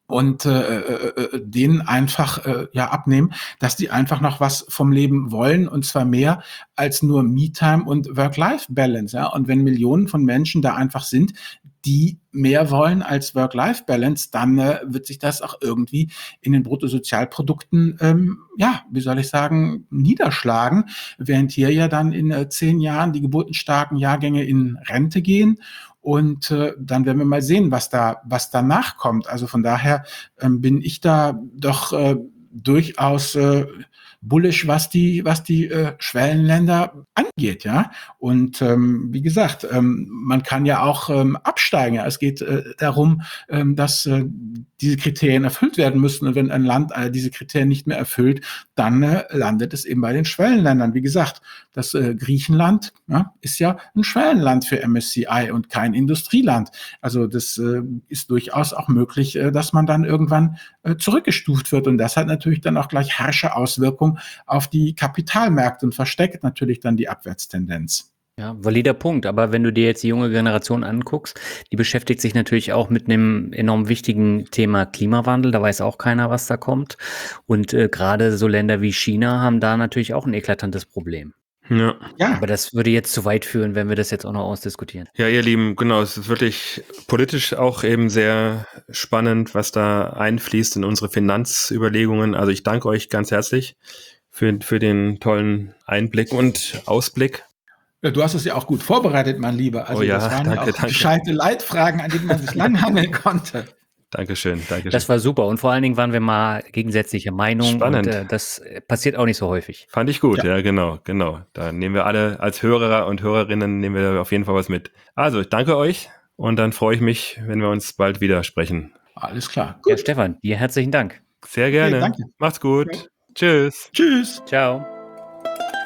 und äh, äh, äh, denen einfach äh, ja abnehmen, dass die einfach noch was vom Leben wollen, und zwar mehr als nur Me-Time und Work-Life-Balance. Ja? Und wenn Millionen von Menschen da einfach sind, die mehr wollen als Work-Life-Balance, dann äh, wird sich das auch irgendwie in den Bruttosozialprodukten, ähm, ja, wie soll ich sagen, niederschlagen, während hier ja dann in äh, zehn Jahren die geburtenstarken Jahrgänge in Rente gehen. Und äh, dann werden wir mal sehen, was da, was danach kommt. Also von daher ähm, bin ich da doch äh, durchaus äh, bullish, was die, was die äh, Schwellenländer angeht, ja. Und ähm, wie gesagt, ähm, man kann ja auch ähm, absteigen. Ja? Es geht äh, darum, ähm, dass äh, diese Kriterien erfüllt werden müssen. Und wenn ein Land äh, diese Kriterien nicht mehr erfüllt, dann äh, landet es eben bei den Schwellenländern. Wie gesagt, das äh, Griechenland ja, ist ja ein Schwellenland für M S C I und kein Industrieland. Also das äh, ist durchaus auch möglich, äh, dass man dann irgendwann äh, zurückgestuft wird. Und das hat natürlich dann auch gleich harsche Auswirkungen auf die Kapitalmärkte und versteckt natürlich dann die Abwärtstendenz. Ja, valider Punkt. Aber wenn du dir jetzt die junge Generation anguckst, die beschäftigt sich natürlich auch mit einem enorm wichtigen Thema Klimawandel. Da weiß auch keiner, was da kommt. Und äh, gerade so Länder wie China haben da natürlich auch ein eklatantes Problem. Ja. Ja, Aber das würde jetzt zu weit führen, wenn wir das jetzt auch noch ausdiskutieren. Ja, ihr Lieben, genau, es ist wirklich politisch auch eben sehr spannend, was da einfließt in unsere Finanzüberlegungen. Also ich danke euch ganz herzlich für, für den tollen Einblick und Ausblick. Ja, du hast es ja auch gut vorbereitet, mein Lieber. Also Oh ja, das waren danke, ja auch danke. gescheite Leitfragen, an denen man sich langhangeln konnte. Dankeschön, Dankeschön. Das war super. Und vor allen Dingen waren wir mal gegensätzliche Meinungen. Spannend. Und äh, das passiert auch nicht so häufig. Fand ich gut, Ja. ja, genau, genau. Da nehmen wir alle als Hörer und Hörerinnen nehmen wir auf jeden Fall was mit. Also, ich danke euch und dann freue ich mich, wenn wir uns bald wieder sprechen. Alles klar. Ja, Gut. Stefan, dir herzlichen Dank. Sehr gerne. danke. Macht's gut. Ja. Tschüss. Tschüss. Ciao.